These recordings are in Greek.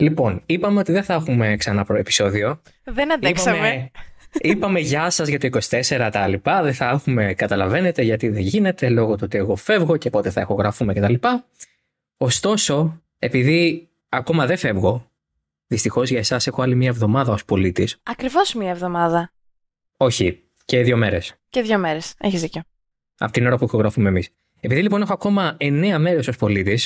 Λοιπόν, είπαμε ότι δεν θα έχουμε ξανά προεπισόδιο. Δεν αντέξαμε. Είπαμε γεια σας για το 24 τα λοιπά. Δεν θα έχουμε, καταλαβαίνετε, γιατί δεν γίνεται, λόγω του ότι εγώ φεύγω και πότε θα ηχογραφούμε κτλ. Ωστόσο, επειδή ακόμα δεν φεύγω, δυστυχώς για εσάς έχω άλλη μία εβδομάδα ως πολίτης. Ακριβώς μία εβδομάδα. Όχι, και 2 μέρες. Και 2 μέρες. Έχεις δίκιο. Από την ώρα που ηχογραφούμε εμείς. Επειδή λοιπόν έχω ακόμα 9 μέρες ως πολίτης,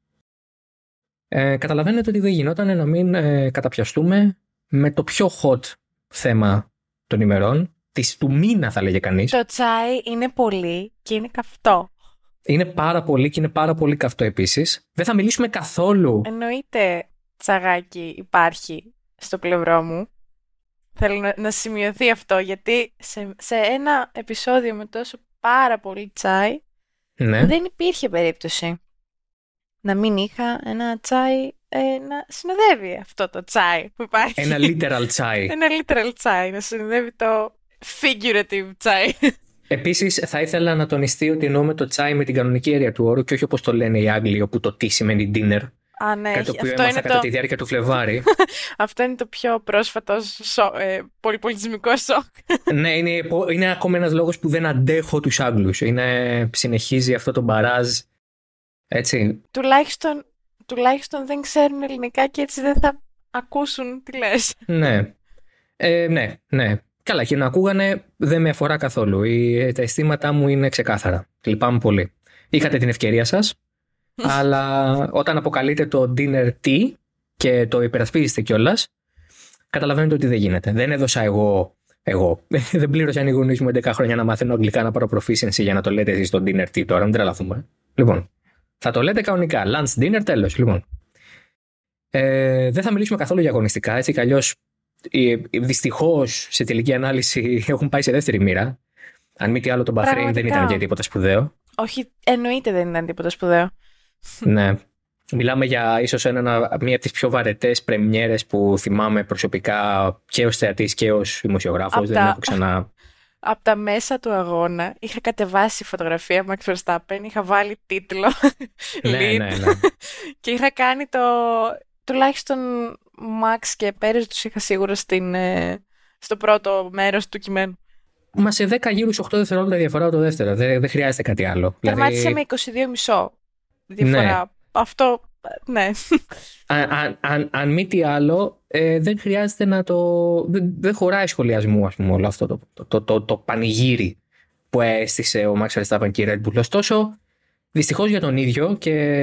καταλαβαίνετε ότι δεν γινόταν να μην καταπιαστούμε με το πιο hot θέμα των ημερών, του μήνα θα λέγε κανείς. Το τσάι είναι πολύ και είναι καυτό. Είναι πάρα πολύ και είναι πάρα πολύ καυτό επίσης. Δεν θα μιλήσουμε καθόλου. Εννοείται τσαγάκι υπάρχει στο πλευρό μου. Θέλω να σημειωθεί αυτό, γιατί σε ένα επεισόδιο με τόσο πάρα πολύ τσάι, Ναι. δεν υπήρχε περίπτωση να μην είχα ένα τσάι να συνοδεύει αυτό το τσάι που υπάρχει. Ένα literal τσάι. Ένα literal τσάι, να συνοδεύει το figurative τσάι. Επίσης, θα ήθελα να τονιστεί ότι εννοούμε το τσάι με την κανονική έννοια του όρου και όχι όπως το λένε οι Άγγλοι, όπου το τι σημαίνει dinner. Α, ναι, Κάτι το οποίο αυτό έμαθα είναι κατά τη διάρκεια του Φλεβάρη. Αυτό είναι το πιο πρόσφατο πολυπολιτισμικό σοκ. Ναι, είναι ακόμα ένας λόγος που δεν αντέχω τους Άγγλους. Συνεχίζει αυτό το μπαράζ. Έτσι. Τουλάχιστον δεν ξέρουν ελληνικά και έτσι δεν θα ακούσουν τι λες. Ναι. Ναι. Καλά, και να ακούγανε δεν με αφορά καθόλου. Τα αισθήματά μου είναι ξεκάθαρα. Λυπάμαι πολύ. Είχατε την ευκαιρία σας, αλλά όταν αποκαλείτε το dinner tea και το υπερασπίζεστε κιόλας, καταλαβαίνετε ότι δεν γίνεται. Δεν έδωσα εγώ. Δεν πλήρωσαν οι γονείς μου 11 χρόνια να μάθαινω αγγλικά, να πάρω proficiency για να το λέτε εσείς το dinner tea τώρα. Μην τρελαθούμε. Λοιπόν, θα το λέτε κανονικά. Lunch, dinner, τέλος. Λοιπόν. Δεν θα μιλήσουμε καθόλου για αγωνιστικά. Έτσι κι αλλιώς, δυστυχώς, σε τελική ανάλυση έχουν πάει σε δεύτερη μύρα. Αν μη τι άλλο, το Μπαχρέιν δεν ήταν και τίποτα σπουδαίο. Όχι, εννοείται δεν ήταν τίποτα σπουδαίο. Ναι. Μιλάμε για ίσως μία από τις πιο βαρετές πρεμιέρες που θυμάμαι προσωπικά και ως θεατής και ως δημοσιογράφος. Δεν έχω ξανά. Από τα μέσα του αγώνα είχα κατεβάσει φωτογραφία Max Verstappen, είχα βάλει τίτλο Ναι. και είχα κάνει τουλάχιστον Max και Πέρες τους είχα σίγουρα στο πρώτο μέρος του κειμένου. Μα σε 10 γύρους 8 δευτερόλεπτα διαφορά το δεύτερο. Δεν χρειάζεται κάτι άλλο. Τερμάτισε με 22,5 διαφορά. Ναι. Αυτό, ναι. Αν μη τι άλλο, δεν χρειάζεται να δεν χωράει σχολιασμού, ας πούμε, όλο αυτό το πανηγύρι που έστησε ο Max Verstappen και η Red Bull. Ωστόσο, δυστυχώς για τον ίδιο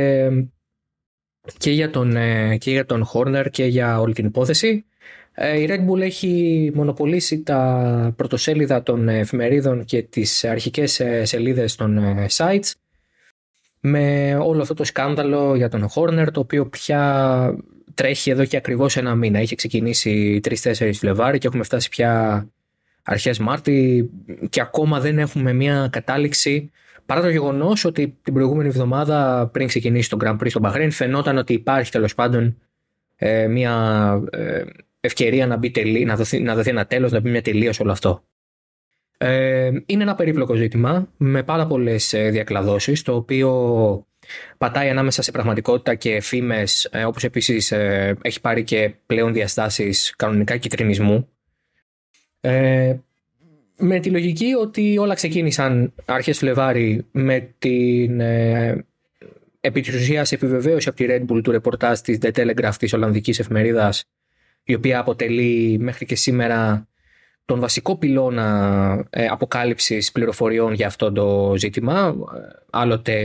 και για τον Horner και για όλη την υπόθεση, η Red Bull έχει μονοπολίσει τα πρωτοσέλιδα των εφημερίδων και τις αρχικές σελίδες των sites με όλο αυτό το σκάνδαλο για τον Horner, το οποίο πια τρέχει εδώ και ακριβώς 1 μήνα. Είχε ξεκινήσει 3-4 Φλεβάρι και έχουμε φτάσει πια αρχές Μάρτη και ακόμα δεν έχουμε μια κατάληξη, παρά το γεγονός ότι την προηγούμενη εβδομάδα πριν ξεκινήσει το Grand Prix στο Μπαχρέιν φαινόταν ότι υπάρχει τέλος πάντων μια ευκαιρία να δοθεί ένα τέλος, να μπει μια τελεία σε όλο αυτό. Είναι ένα περίπλοκο ζήτημα με πάρα πολλές διακλαδώσεις, το οποίο πατάει ανάμεσα σε πραγματικότητα και φήμες, όπως επίσης έχει πάρει και πλέον διαστάσεις κανονικά κυτρινισμού, με τη λογική ότι όλα ξεκίνησαν αρχές Φλεβάρι με την επί της ουσίας επιβεβαίωση από τη Red Bull του ρεπορτάζ της The Telegraph, της Ολλανδικής εφημερίδας, η οποία αποτελεί μέχρι και σήμερα τον βασικό πυλώνα αποκάλυψης πληροφοριών για αυτό το ζήτημα, άλλοτε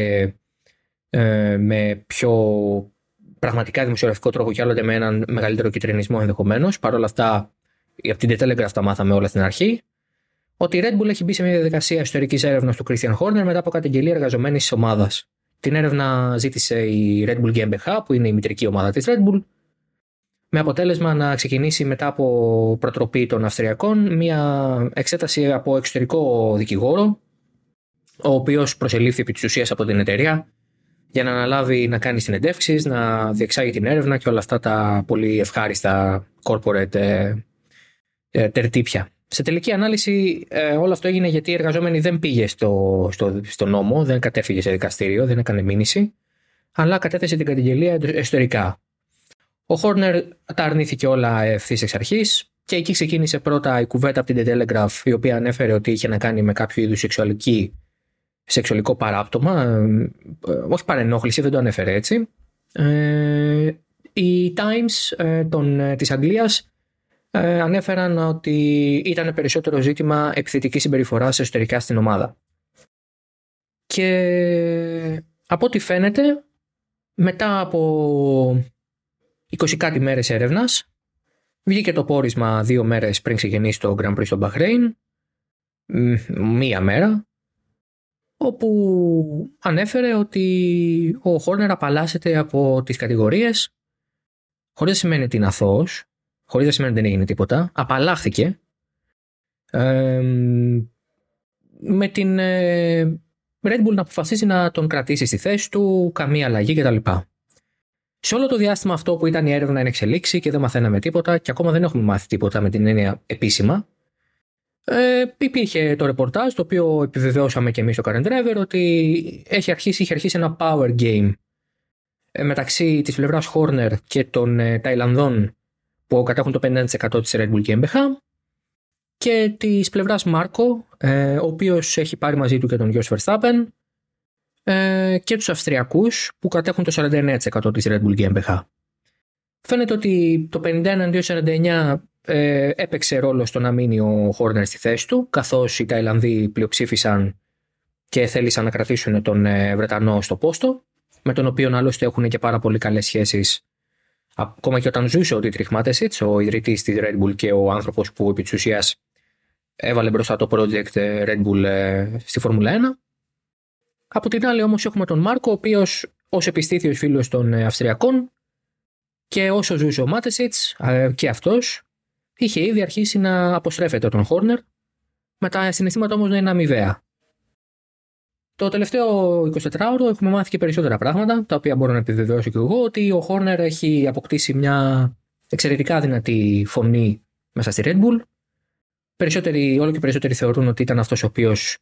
με πιο πραγματικά δημοσιογραφικό τρόπο και άλλοτε με έναν μεγαλύτερο κυτρινισμό ενδεχομένως. Παρ' όλα αυτά, από την The Telegraph τα μάθαμε όλα στην αρχή, ότι η Red Bull έχει μπει σε μια διαδικασία ιστορικής έρευνας του Christian Horner μετά από καταγγελία εργαζομένης της ομάδας. Την έρευνα ζήτησε η Red Bull GmbH, που είναι η μητρική ομάδα της Red Bull, με αποτέλεσμα να ξεκινήσει μετά από προτροπή των Αυστριακών μια εξέταση από εξωτερικό δικηγόρο, ο οποίος προσελήφθη επί της ουσίας από την εταιρεία για να αναλάβει να κάνει συνεντεύξεις, να διεξάγει την έρευνα και όλα αυτά τα πολύ ευχάριστα corporate τερτύπια. Σε τελική ανάλυση όλο αυτό έγινε γιατί η εργαζόμενη δεν πήγε στο νόμο, δεν κατέφυγε σε δικαστήριο, δεν έκανε μήνυση, αλλά κατέθεσε την καταγγελία εσωτερικά. Ο Horner τα αρνήθηκε όλα ευθύς εξ αρχής και εκεί ξεκίνησε πρώτα η κουβέντα από την The Telegraph, η οποία ανέφερε ότι είχε να κάνει με κάποιο είδους σεξουαλικό παράπτωμα, όχι παρενόχληση, δεν το ανέφερε έτσι. Οι Times της Αγγλίας ανέφεραν ότι ήταν περισσότερο ζήτημα επιθετικής συμπεριφοράς εσωτερικά στην ομάδα. Και από ό,τι φαίνεται, μετά από 20 κάτι μέρες έρευνας, βγήκε το πόρισμα 2 μέρες πριν ξεκινήσει το Grand Prix στο Μπαχρέιν, μία μέρα, όπου ανέφερε ότι ο Horner απαλλάσσεται από τις κατηγορίες, χωρίς να σημαίνει ότι είναι αθώος, χωρίς να σημαίνει ότι δεν έγινε τίποτα, απαλλάχθηκε με την Red Bull να αποφασίσει να τον κρατήσει στη θέση του, καμία αλλαγή κτλ. Σε όλο το διάστημα αυτό που ήταν η έρευνα είναι εξελίξη και δεν μαθαίναμε τίποτα και ακόμα δεν έχουμε μάθει τίποτα με την έννοια επίσημα, υπήρχε το ρεπορτάζ το οποίο επιβεβαιώσαμε και εμείς στο Current Driver ότι είχε αρχίσει ένα power game μεταξύ της πλευράς Horner και των Ταϊλανδών που κατέχουν το 50% της Red Bull GmbH και της πλευράς Μάρκο, ο οποίος έχει πάρει μαζί του και τον Jos Verstappen, και τους Αυστριακούς που κατέχουν το 49% της Red Bull GmbH. Φαίνεται ότι το 51-49 έπαιξε ρόλο στο να μείνει ο Horner στη θέση του, καθώς οι Ταϊλανδοί πλειοψήφισαν και θέλησαν να κρατήσουν τον Βρετανό στο πόστο, με τον οποίο άλλωστε έχουν και πάρα πολύ καλές σχέσεις. Ακόμα και όταν ζούσε ο Dietrich Mateschitz, ο ιδρυτής της Red Bull και ο άνθρωπος που επί της ουσίας έβαλε μπροστά το project Red Bull στη Φόρμουλα 1. Από την άλλη όμως έχουμε τον Μάρκο, ο οποίος ως επιστήθιος φίλος των Αυστριακών και όσο ζούσε ο Μάτεσιτς και αυτός είχε ήδη αρχίσει να αποστρέφεται τον Horner, με τα συναισθήματα όμως να είναι αμοιβαία. Το τελευταίο 24ωρο έχουμε μάθει και περισσότερα πράγματα, τα οποία μπορώ να επιβεβαιώσω και εγώ, ότι ο Horner έχει αποκτήσει μια εξαιρετικά δυνατή φωνή μέσα στη Red Bull. Όλο και περισσότεροι θεωρούν ότι ήταν αυτός ο οποίος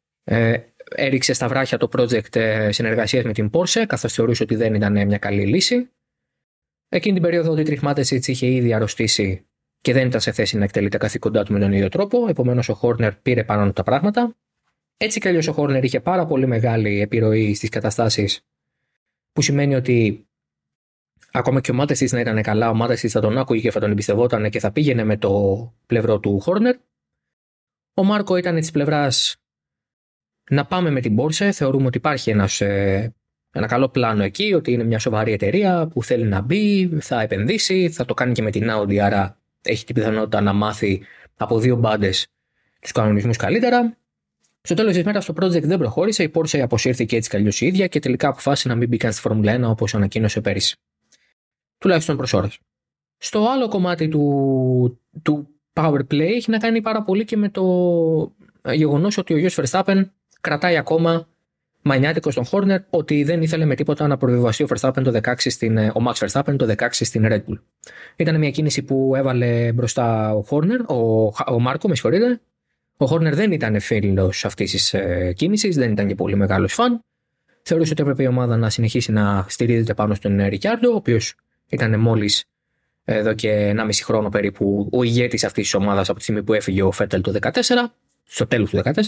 έριξε στα βράχια το project συνεργασίας με την Porsche, καθώς θεωρούσε ότι δεν ήταν μια καλή λύση. Εκείνη την περίοδο ο Dietrich Mateschitz είχε ήδη αρρωστήσει και δεν ήταν σε θέση να εκτελεί τα καθήκοντά του με τον ίδιο τρόπο, επομένως ο Horner πήρε πάνω του τα πράγματα. Έτσι κι αλλιώς ο Horner είχε πάρα πολύ μεγάλη επιρροή στις καταστάσεις, που σημαίνει ότι ακόμα και ο Mateschitz να ήταν καλά, ο Mateschitz θα τον άκουγε και θα τον εμπιστευόταν και θα πήγαινε με το πλευρό του Horner. Ο Μάρκο ήταν της πλευράς να πάμε με την Porsche. Θεωρούμε ότι υπάρχει ένα καλό πλάνο εκεί, ότι είναι μια σοβαρή εταιρεία που θέλει να μπει, θα επενδύσει, θα το κάνει και με την Audi, άρα έχει την πιθανότητα να μάθει από 2 μπάντες τους κανονισμούς καλύτερα. Στο τέλος της μέρας το project δεν προχώρησε, η Porsche αποσύρθηκε έτσι κι αλλιώς η ίδια και τελικά αποφάσισε να μην μπει καν στη Φόρμουλα 1 όπως ανακοίνωσε πέρυσι. Τουλάχιστον προς ώρας. Στο άλλο κομμάτι του Power Play έχει να κάνει πάρα πολύ και με το γεγονός ότι ο Jos Verstappen κρατάει ακόμα μανιάτικο στον Horner ότι δεν ήθελε με τίποτα να προβιβαστεί ο Max Verstappen το 16 στην Red Bull. Ήταν μια κίνηση που έβαλε μπροστά ο Horner, ο Μάρκο, με συγχωρείτε. Ο Horner δεν ήταν φίλος αυτής της κίνησης, δεν ήταν και πολύ μεγάλος φαν. Θεωρούσε ότι έπρεπε η ομάδα να συνεχίσει να στηρίζεται πάνω στον Ricciardo, ο οποίος ήταν μόλις εδώ και 1,5 χρόνο περίπου ο ηγέτης αυτής της ομάδας από τη στιγμή που έφυγε ο Vettel το 2014, στο τέλος του 2014.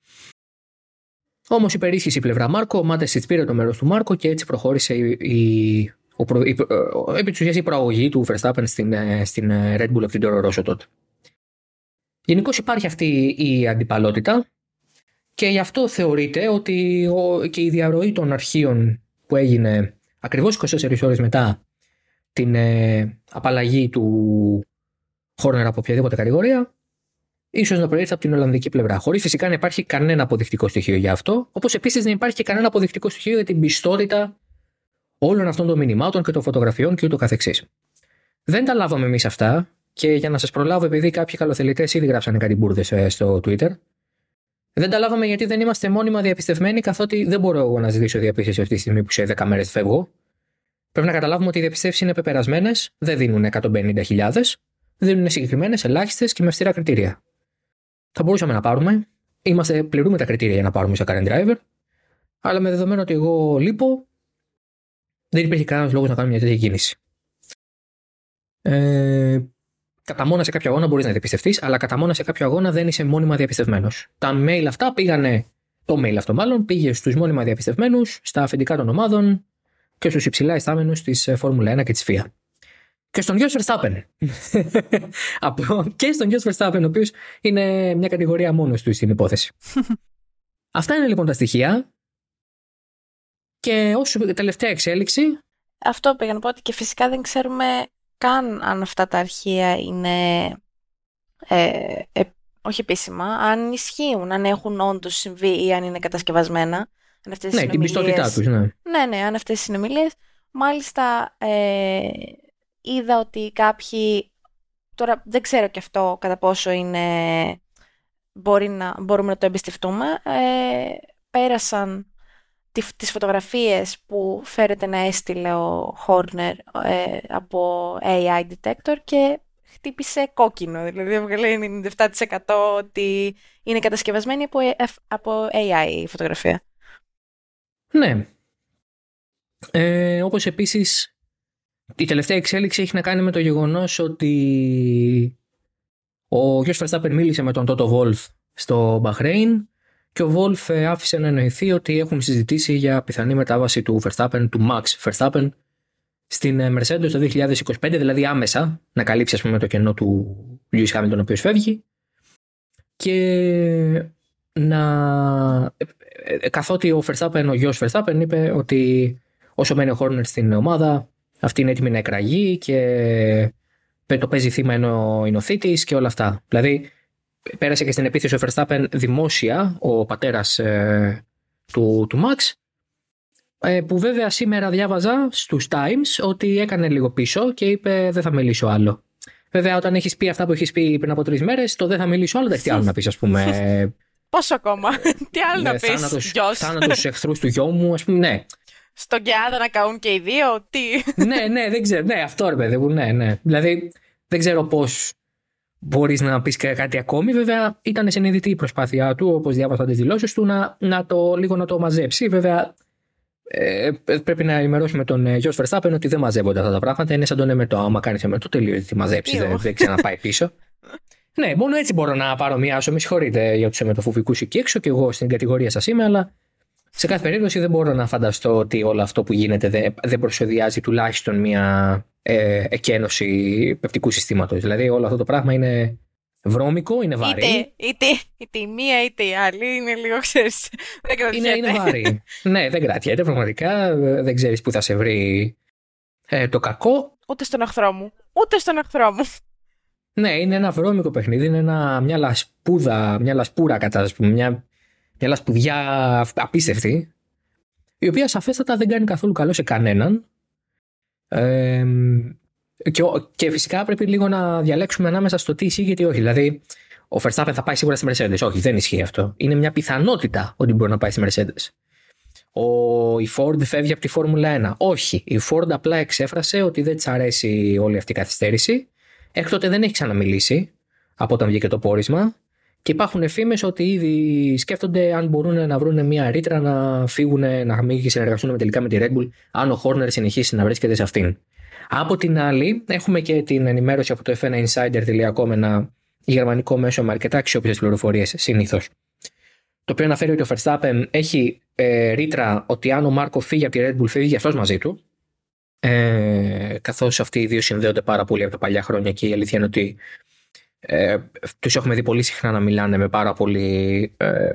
Όμως υπερίσχυσε η πλευρά Μάρκο, ο Mateschitz πήρε το μέρος του Μάρκο και έτσι προχώρησε επί της ουσίας η προαγωγή του Verstappen στην Red Bull από την Toro Rosso τότε. Γενικώς υπάρχει αυτή η αντιπαλότητα και γι' αυτό θεωρείται ότι και η διαρροή των αρχείων που έγινε ακριβώς 24 ώρες μετά την απαλλαγή του Horner από οποιαδήποτε κατηγορία, ίσως να προήρθε από την Ολλανδική πλευρά. Χωρίς φυσικά να υπάρχει κανένα αποδεικτικό στοιχείο για αυτό, όπως επίσης δεν υπάρχει και κανένα αποδεικτικό στοιχείο για την πιστότητα όλων αυτών των μηνυμάτων και των φωτογραφιών και ούτω καθεξής. Δεν τα λάβαμε εμείς αυτά και για να σας προλάβω, επειδή κάποιοι καλοθελητές ήδη γράψανε κάτι μπουρδες στο Twitter, δεν τα λάβαμε γιατί δεν είμαστε μόνιμα διαπιστευμένοι, καθότι δεν μπορώ εγώ να ζητήσω διαπίστευση αυτή τη στιγμή που σε 10 μέρες φεύγω. Πρέπει να καταλάβουμε ότι οι διαπιστεύσεις είναι πεπερασμένες, δεν δίνουν 150.000, δίνουν συγκεκριμένες, ελάχιστες και με αυστηρά κριτήρια. Θα μπορούσαμε να πάρουμε, πληρούμε τα κριτήρια για να πάρουμε σε Current Driver, αλλά με δεδομένο ότι εγώ λείπω, δεν υπήρχε κανένας λόγος να κάνουμε μια τέτοια κίνηση. Κατά μόνα σε κάποιο αγώνα μπορείς να διαπιστευτείς, αλλά κατά μόνα σε κάποιο αγώνα δεν είσαι μόνιμα διαπιστευμένος. Τα mail αυτά το mail αυτό μάλλον πήγε στους μόνιμα διαπιστευμένους, στα αφεντικά των ομάδων και στους υψηλά ιστάμενους της Φόρμουλα 1 και της FIA. Και στον Jos Verstappen. Και στον Jos Verstappen, ο οποίος είναι μια κατηγορία μόνος του στην υπόθεση. Αυτά είναι λοιπόν τα στοιχεία. Και ως τελευταία εξέλιξη. Αυτό πήγα να πω, ότι και φυσικά δεν ξέρουμε καν αν αυτά τα αρχεία είναι όχι επίσημα, αν ισχύουν, αν έχουν όντως συμβεί ή αν είναι κατασκευασμένα. Αν αυτές ναι, την πιστότητά τους, ναι. Ναι, αν αυτές οι συνομιλίες. Μάλιστα είδα ότι κάποιοι, τώρα δεν ξέρω και αυτό κατά πόσο είναι, μπορούμε να το εμπιστευτούμε, πέρασαν τις φωτογραφίες που φέρεται να έστειλε ο Horner από AI detector και χτύπησε κόκκινο, δηλαδή έβγαλε 97% ότι είναι κατασκευασμένη από AI η φωτογραφία. Ναι. Όπως επίσης η τελευταία εξέλιξη έχει να κάνει με το γεγονός ότι ο Jos Verstappen μίλησε με τον Toto Wolff στο Bahrain και ο Wolff άφησε να εννοηθεί ότι έχουν συζητήσει για πιθανή μετάβαση του Verstappen, του Max Verstappen στην Mercedes το 2025, δηλαδή άμεσα να καλύψει ας πούμε το κενό του Lewis Hamilton ο οποίος φεύγει, και καθότι ο Verstappen, ο Jos Verstappen είπε ότι όσο μένει ο Horner στην ομάδα, αυτή είναι έτοιμη να εκραγεί και το παίζει θύμα ενώ είναι ο θήτης και όλα αυτά. Δηλαδή πέρασε και στην επίθεση ο Verstappen δημόσια, ο πατέρας του Max, που βέβαια σήμερα διάβαζα στους Times ότι έκανε λίγο πίσω και είπε δεν θα μιλήσω άλλο. Βέβαια όταν έχεις πει αυτά που έχεις πει πριν από 3 μέρες, το δεν θα μιλήσω άλλο, δεν τι άλλο να πεις ας πούμε. Πόσο ακόμα, τι άλλο να πεις, γιος. Θάνατος εχθρούς του γιώου μου, ας πούμε, ναι. Στον Γκεάδα να καούν και οι δύο, τι. Ναι, δεν ξέρω, ναι, αυτό ρε παιδί μου, ναι. Δηλαδή δεν ξέρω πώς μπορείς να πεις κάτι ακόμη. Βέβαια ήταν συνειδητή η προσπάθειά του, όπως διάβασα τις δηλώσεις του, λίγο να το μαζέψει. Βέβαια πρέπει να ενημερώσουμε τον Jos Verstappen ότι δεν μαζεύονται αυτά τα πράγματα. Είναι σαν τον εμετό. Άμα κάνεις εμετό, τελείως τι μαζέψεις, δεν ξαναπάει πίσω. Ναι, μόνο έτσι μπορώ να πάρω μια άσο. Με συγχωρείτε για τους εμετοφοβικούς εκεί έξω, και εγώ στην κατηγορία σας είμαι, αλλά σε κάθε περίπτωση δεν μπορώ να φανταστώ ότι όλο αυτό που γίνεται δεν προσωδιάζει τουλάχιστον μια εκένωση πεπτικού συστήματος. Δηλαδή όλο αυτό το πράγμα είναι βρώμικο, είναι βαρύ. Είτε η μία είτε η άλλη είναι λίγο, ξέρεις, δεν κρατιέται. Είναι βαρύ. Ναι, δεν κρατιέται πραγματικά, δεν ξέρεις που θα σε βρει το κακό. Ούτε στον εχθρό μου. Ναι, είναι ένα βρώμικο παιχνίδι, είναι μια λασπούρα κατάσταση, μια λασπουδιά απίστευτη, η οποία σαφέστατα δεν κάνει καθόλου καλό σε κανέναν. Και φυσικά πρέπει λίγο να διαλέξουμε ανάμεσα στο τι ισχύει και τι όχι. Δηλαδή, ο Verstappen θα πάει σίγουρα στη Mercedes. Όχι, δεν ισχύει αυτό. Είναι μια πιθανότητα ότι μπορεί να πάει στη Mercedes. Η Ford φεύγει από τη Φόρμουλα 1. Όχι. Η Ford απλά εξέφρασε ότι δεν της αρέσει όλη αυτή η καθυστέρηση. Έκτοτε δεν έχει ξαναμιλήσει από όταν βγήκε το πόρισμα. Και υπάρχουν φήμες ότι ήδη σκέφτονται αν μπορούν να βρουν μια ρήτρα να φύγουν, να μην συνεργαστούν τελικά με τη Red Bull, αν ο Horner συνεχίσει να βρίσκεται σε αυτήν. Από την άλλη, έχουμε και την ενημέρωση από το F1Insider.com, ένα γερμανικό μέσο με αρκετά αξιόπιστες πληροφορίες συνήθως, το οποίο αναφέρει ότι ο Verstappen έχει ρήτρα ότι αν ο Μάρκο φύγει από τη Red Bull, φύγει αυτός μαζί του. Καθώς αυτοί οι δύο συνδέονται πάρα πολύ από τα παλιά χρόνια και η αλήθεια είναι ότι τους έχουμε δει πολύ συχνά να μιλάνε με πάρα πολύ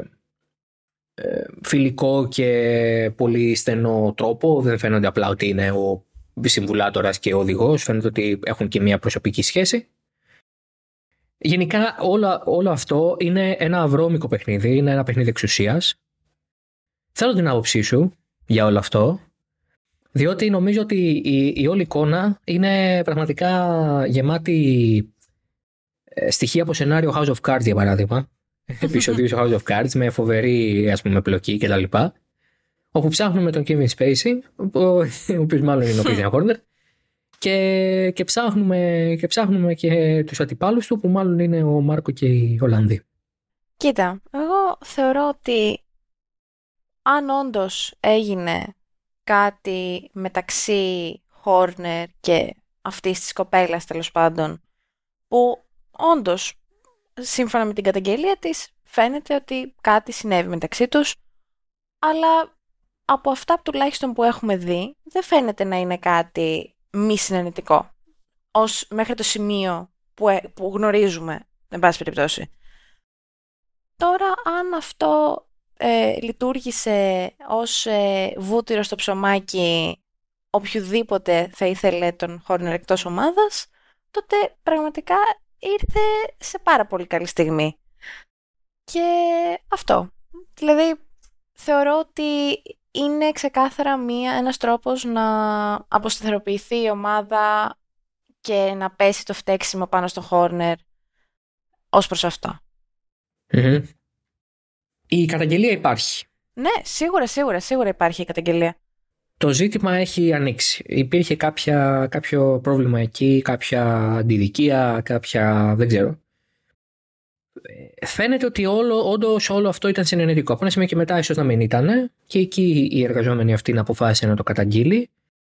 φιλικό και πολύ στενό τρόπο. Δεν φαίνονται απλά ότι είναι ο συμβουλάτορας και ο οδηγός, φαίνεται ότι έχουν και μια προσωπική σχέση. Γενικά όλο αυτό είναι ένα βρώμικο παιχνίδι, είναι ένα παιχνίδι εξουσίας. Θέλω την άποψή σου για όλο αυτό, διότι νομίζω ότι η όλη εικόνα είναι πραγματικά γεμάτη στοιχεία από σενάριο House of Cards, για παράδειγμα. Επεισοδίου του House of Cards με φοβερή, ας πούμε, πλοκή κτλ. Όπου ψάχνουμε τον Kevin Spacey, ο οποίος μάλλον είναι ο Christian Horner, και ψάχνουμε και τους αντιπάλους του, που μάλλον είναι ο Μάρκο και οι Ολλανδοί. Κοίτα, εγώ θεωρώ ότι αν όντως έγινε κάτι μεταξύ Horner και αυτής της κοπέλας τέλος πάντων, που όντως σύμφωνα με την καταγγελία της φαίνεται ότι κάτι συνέβη μεταξύ τους, αλλά από αυτά τουλάχιστον που έχουμε δει δεν φαίνεται να είναι κάτι μη συνενετικό ως μέχρι το σημείο που γνωρίζουμε, εν πάση περιπτώσει. Τώρα αν αυτό λειτουργήσε ως βούτυρο στο ψωμάκι οποιουδήποτε θα ήθελε τον Horner εκτός ομάδας, τότε πραγματικά ήρθε σε πάρα πολύ καλή στιγμή. Και αυτό. Δηλαδή, θεωρώ ότι είναι ξεκάθαρα ένας τρόπος να αποσταθεροποιηθεί η ομάδα και να πέσει το φταίξιμο πάνω στο Horner ως προς αυτό. Mm-hmm. Η καταγγελία υπάρχει. Ναι, σίγουρα υπάρχει η καταγγελία. Το ζήτημα έχει ανοίξει. Υπήρχε κάποιο πρόβλημα εκεί, κάποια αντιδικία, δεν ξέρω. Φαίνεται ότι όντως όλο αυτό ήταν συνενετικό. Από ένα σημείο και μετά ίσως να μην ήταν, και εκεί οι εργαζόμενοι αυτοί αποφάσισαν να το καταγγείλει,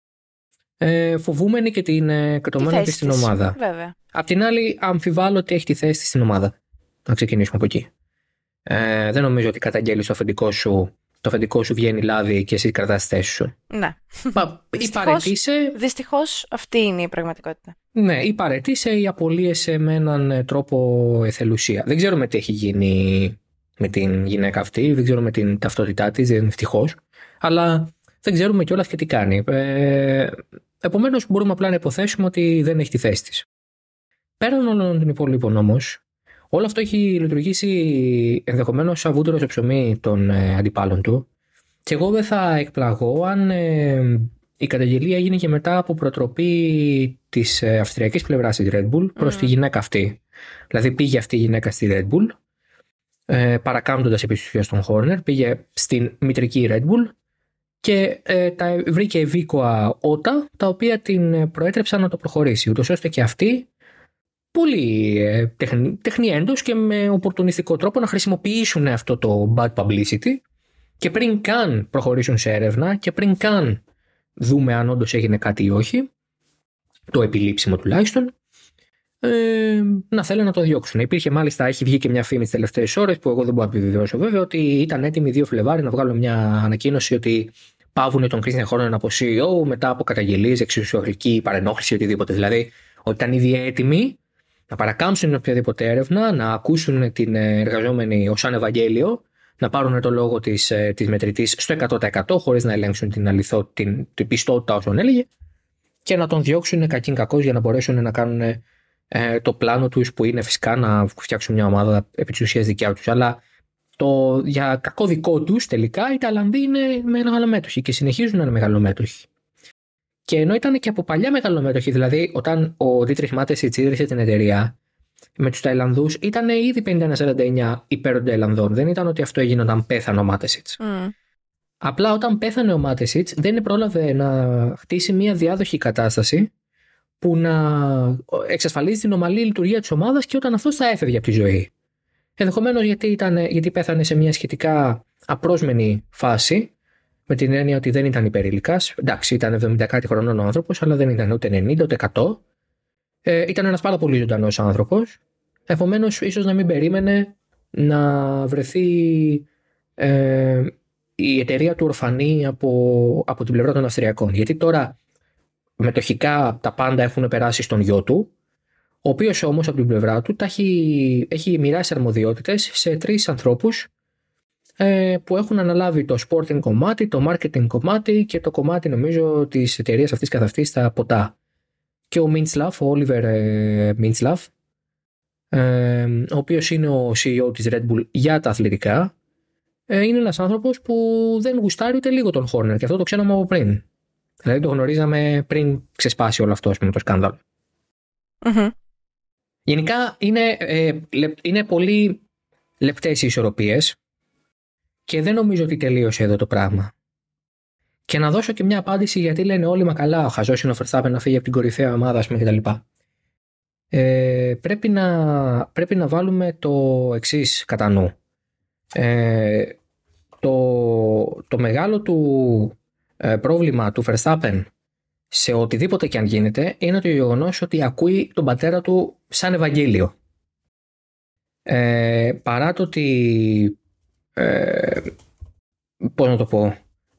φοβούμενοι και το μέλλον της στην ομάδα. Βέβαια. Απ' την άλλη, αμφιβάλλω ότι έχει τη θέση της στην ομάδα. Να ξεκινήσουμε από εκεί. Δεν νομίζω ότι καταγγέλεις το αφεντικό σου βγαίνει λάδι και εσύ κρατάς τη θέση σου. Ναι. Ή παραιτήσε. Δυστυχώς αυτή είναι η πραγματικότητα. Ναι, ή παραιτήσε ή απολύεσαι με έναν τρόπο εθελουσία. Δεν ξέρουμε τι έχει γίνει με την γυναίκα αυτή, δεν ξέρουμε την ταυτότητά της, ευτυχώς, αλλά δεν ξέρουμε κιόλας και τι κάνει. Επομένως, μπορούμε απλά να υποθέσουμε ότι δεν έχει τη θέση της. Πέραν όλων των υπολείπων όμως, όλο αυτό έχει λειτουργήσει ενδεχομένως σαν βούτυρο στο ψωμί των αντιπάλων του, και εγώ δεν θα εκπλαγώ αν η καταγγελία έγινε και μετά από προτροπή της αυστριακής πλευράς της Red Bull προς τη γυναίκα αυτή. Δηλαδή πήγε αυτή η γυναίκα στη Red Bull, παρακάμπτοντας επί της ουσίας τον Horner, πήγε στην μητρική Red Bull και τα βρήκε ευήκοα ότα, τα οποία την προέτρεψαν να το προχωρήσει, ούτως ώστε και αυτή πολύ τεχνιέντος και με οπορτουνιστικό τρόπο να χρησιμοποιήσουν αυτό το bad publicity, και πριν καν προχωρήσουν σε έρευνα και πριν καν δούμε αν όντως έγινε κάτι ή όχι, το επιλήψιμο τουλάχιστον, να θέλουν να το διώξουν. Υπήρχε μάλιστα, έχει βγει και μια φήμη τις τελευταίες ώρες, που εγώ δεν μπορώ να επιβεβαιώσω βέβαια, ότι ήταν έτοιμοι 2 Φλεβάρι να βγάλουν μια ανακοίνωση ότι παύουν τον Christian Horner από CEO μετά από καταγγελίες, εξουσιαστική παρενόχληση, οτιδήποτε. Δηλαδή, ότι ήταν ήδη έτοιμοι να παρακάμψουν οποιαδήποτε έρευνα, να ακούσουν την εργαζόμενη ως αν Ευαγγέλιο, να πάρουν το λόγο της μετρητής στο 100% χωρίς να ελέγξουν την πιστότητα όσων έλεγε, και να τον διώξουν κακήν κακώς για να μπορέσουν να κάνουν το πλάνο τους, που είναι φυσικά να φτιάξουν μια ομάδα επί της ουσίας δικιά τους. Αλλά για κακό δικό τους τελικά οι Ταϊλανδοί είναι μεγαλομέτωχοι και συνεχίζουν να είναι μεγαλομέτωχοι. Και ενώ ήταν και από παλιά μεγαλομέτωχοι, δηλαδή όταν ο Ντίτριχ Μάτεσιτς ίδρυσε την εταιρεία με τους Ταϊλανδούς, ήταν ήδη 51-49 υπέρ των Ταϊλανδών. Δεν ήταν ότι αυτό έγινε όταν πέθανε ο Μάτεσιτς. Απλά όταν πέθανε ο Μάτεσιτς δεν πρόλαβε να χτίσει μια διάδοχη κατάσταση που να εξασφαλίζει την ομαλή λειτουργία της ομάδας και όταν αυτός θα έφευγε από τη ζωή. Ενδεχομένως γιατί πέθανε σε μια σχετικά απρόσμενη φάση, με την έννοια ότι δεν ήταν υπερήλικας. Εντάξει, ήταν 70 κάτι χρονών ο άνθρωπος, αλλά δεν ήταν ούτε 90 ούτε 100. Ήταν ένας πάρα πολύ ζωντανός άνθρωπος. Επομένως, ίσως να μην περίμενε να βρεθεί η εταιρεία του ορφανή από την πλευρά των Αυστριακών. Γιατί τώρα μετοχικά τα πάντα έχουν περάσει στον γιο του, ο οποίος όμως από την πλευρά του έχει μοιράσει αρμοδιότητες σε 3 ανθρώπους που έχουν αναλάβει το sporting κομμάτι, το marketing κομμάτι και το κομμάτι, νομίζω, της εταιρείας αυτής καθ' αυτής στα ποτά. Και ο Μίντσλαφ, ο Όλιβερ Μίντσλαφ, ο οποίος είναι ο CEO της Red Bull για τα αθλητικά, είναι ένας άνθρωπος που δεν γουστάρει ούτε λίγο τον Horner, και αυτό το ξέραμε από πριν. Δηλαδή το γνωρίζαμε πριν ξεσπάσει όλο αυτό με το σκάνδαλο. Γενικά είναι πολύ λεπτές οι ισορροπίες και δεν νομίζω ότι τελείωσε εδώ το πράγμα. Και να δώσω και μια απάντηση, γιατί λένε όλοι μα καλά, ο χαζός είναι ο Verstappen να φύγει από την κορυφαία ομάδα, ας πούμε, κτλ. Πρέπει να βάλουμε το εξής κατά νου. Το μεγάλο του πρόβλημα του Verstappen σε οτιδήποτε και αν γίνεται είναι το γεγονός ότι ακούει τον πατέρα του σαν Ευαγγέλιο. Παρά το ότι πώς να το πω,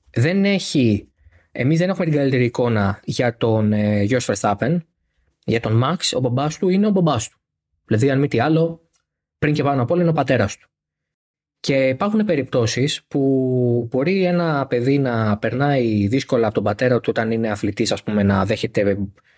εμείς δεν έχουμε την καλύτερη εικόνα για τον Jos Verstappen, για τον Max. Ο μπαμπάς του είναι ο μπαμπάς του, δηλαδή αν μη τι άλλο πριν και πάνω απ' όλα είναι ο πατέρας του. Και υπάρχουν περιπτώσεις που μπορεί ένα παιδί να περνάει δύσκολα από τον πατέρα του όταν είναι αθλητής, ας πούμε, να δέχεται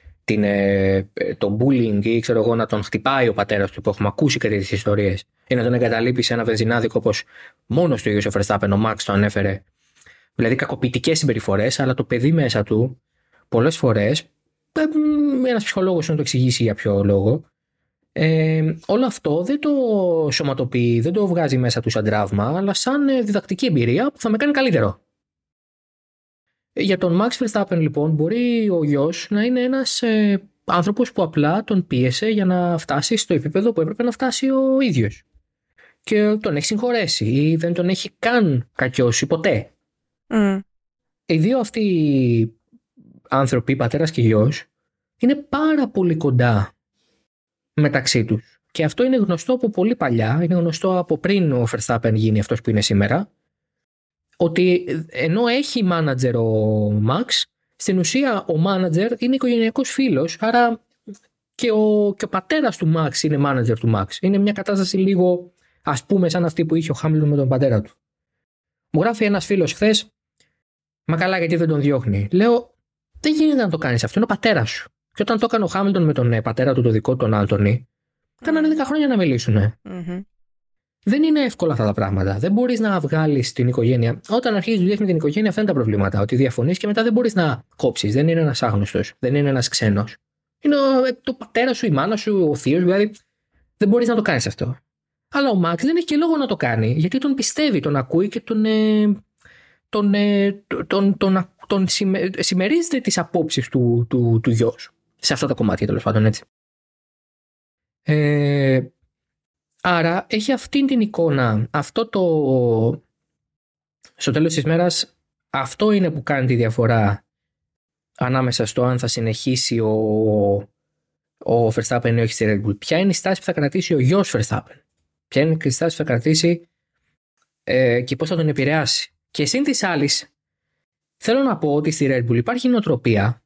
το bullying ή ξέρω εγώ, να τον χτυπάει ο πατέρας του, που έχουμε ακούσει και τέτοιες ιστορίες, ή να τον εγκαταλείπει σε ένα βενζινάδικο, όπως μόνος του ο Verstappen, ο Max το ανέφερε. Δηλαδή κακοποιητικές συμπεριφορές, αλλά το παιδί μέσα του πολλές φορές, ένας ψυχολόγος να το εξηγήσει για ποιο λόγο, όλο αυτό δεν το σωματοποιεί, δεν το βγάζει μέσα του σαν τραύμα, αλλά σαν διδακτική εμπειρία που θα με κάνει καλύτερο. Για τον Max Verstappen λοιπόν μπορεί ο γιος να είναι ένας άνθρωπος που απλά τον πίεσε για να φτάσει στο επίπεδο που έπρεπε να φτάσει ο ίδιος. Και τον έχει συγχωρέσει ή δεν τον έχει καν κακιώσει ποτέ. Οι δύο αυτοί άνθρωποι, πατέρας και γιος, είναι πάρα πολύ κοντά μεταξύ τους. Και αυτό είναι γνωστό από πολύ παλιά, είναι γνωστό από πριν ο Verstappen γίνει αυτός που είναι σήμερα, ότι ενώ έχει manager ο Max, στην ουσία ο manager είναι οικογενειακός φίλος, άρα και ο πατέρας του Max είναι manager του Max. Είναι μια κατάσταση λίγο, ας πούμε, σαν αυτή που είχε ο Χάμιλτον με τον πατέρα του. Μου γράφει ένας φίλος χθες, μα καλά, γιατί δεν τον διώχνει. Λέω, δεν γίνεται να το κάνεις αυτό, είναι ο πατέρας σου. Και όταν το έκανε ο Χάμιλτον με τον πατέρα του, το δικό του, τον Άλτονι, κάνανε 10 χρόνια να μιλήσουν. Δεν είναι εύκολα αυτά τα πράγματα. Δεν μπορείς να βγάλεις την οικογένεια. Όταν αρχίζεις δουλειές με την οικογένεια, αυτά είναι τα προβλήματα. Ότι διαφωνείς και μετά δεν μπορείς να κόψεις. Δεν είναι ένας άγνωστος, δεν είναι ένας ξένος. Είναι το πατέρα σου, η μάνα σου, ο θείος, δηλαδή δεν μπορείς να το κάνεις αυτό. Αλλά ο Max δεν έχει και λόγο να το κάνει, γιατί τον πιστεύει, τον ακούει και τον συμμερίζεται τις απόψεις του γιος. Σε αυτά τα κομμάτια, τέλος πάντων, έτσι. Άρα έχει αυτή την εικόνα, στο τέλος της μέρας, αυτό είναι που κάνει τη διαφορά ανάμεσα στο αν θα συνεχίσει ο Verstappen ή όχι στη Red Bull. Ποια είναι η στάση που θα κρατήσει ο γιος Verstappen. Ποια είναι η στάση που θα κρατήσει και πώς θα τον επηρεάσει. Και σύν της άλλης, θέλω να πω ότι στη Red Bull υπάρχει νοοτροπία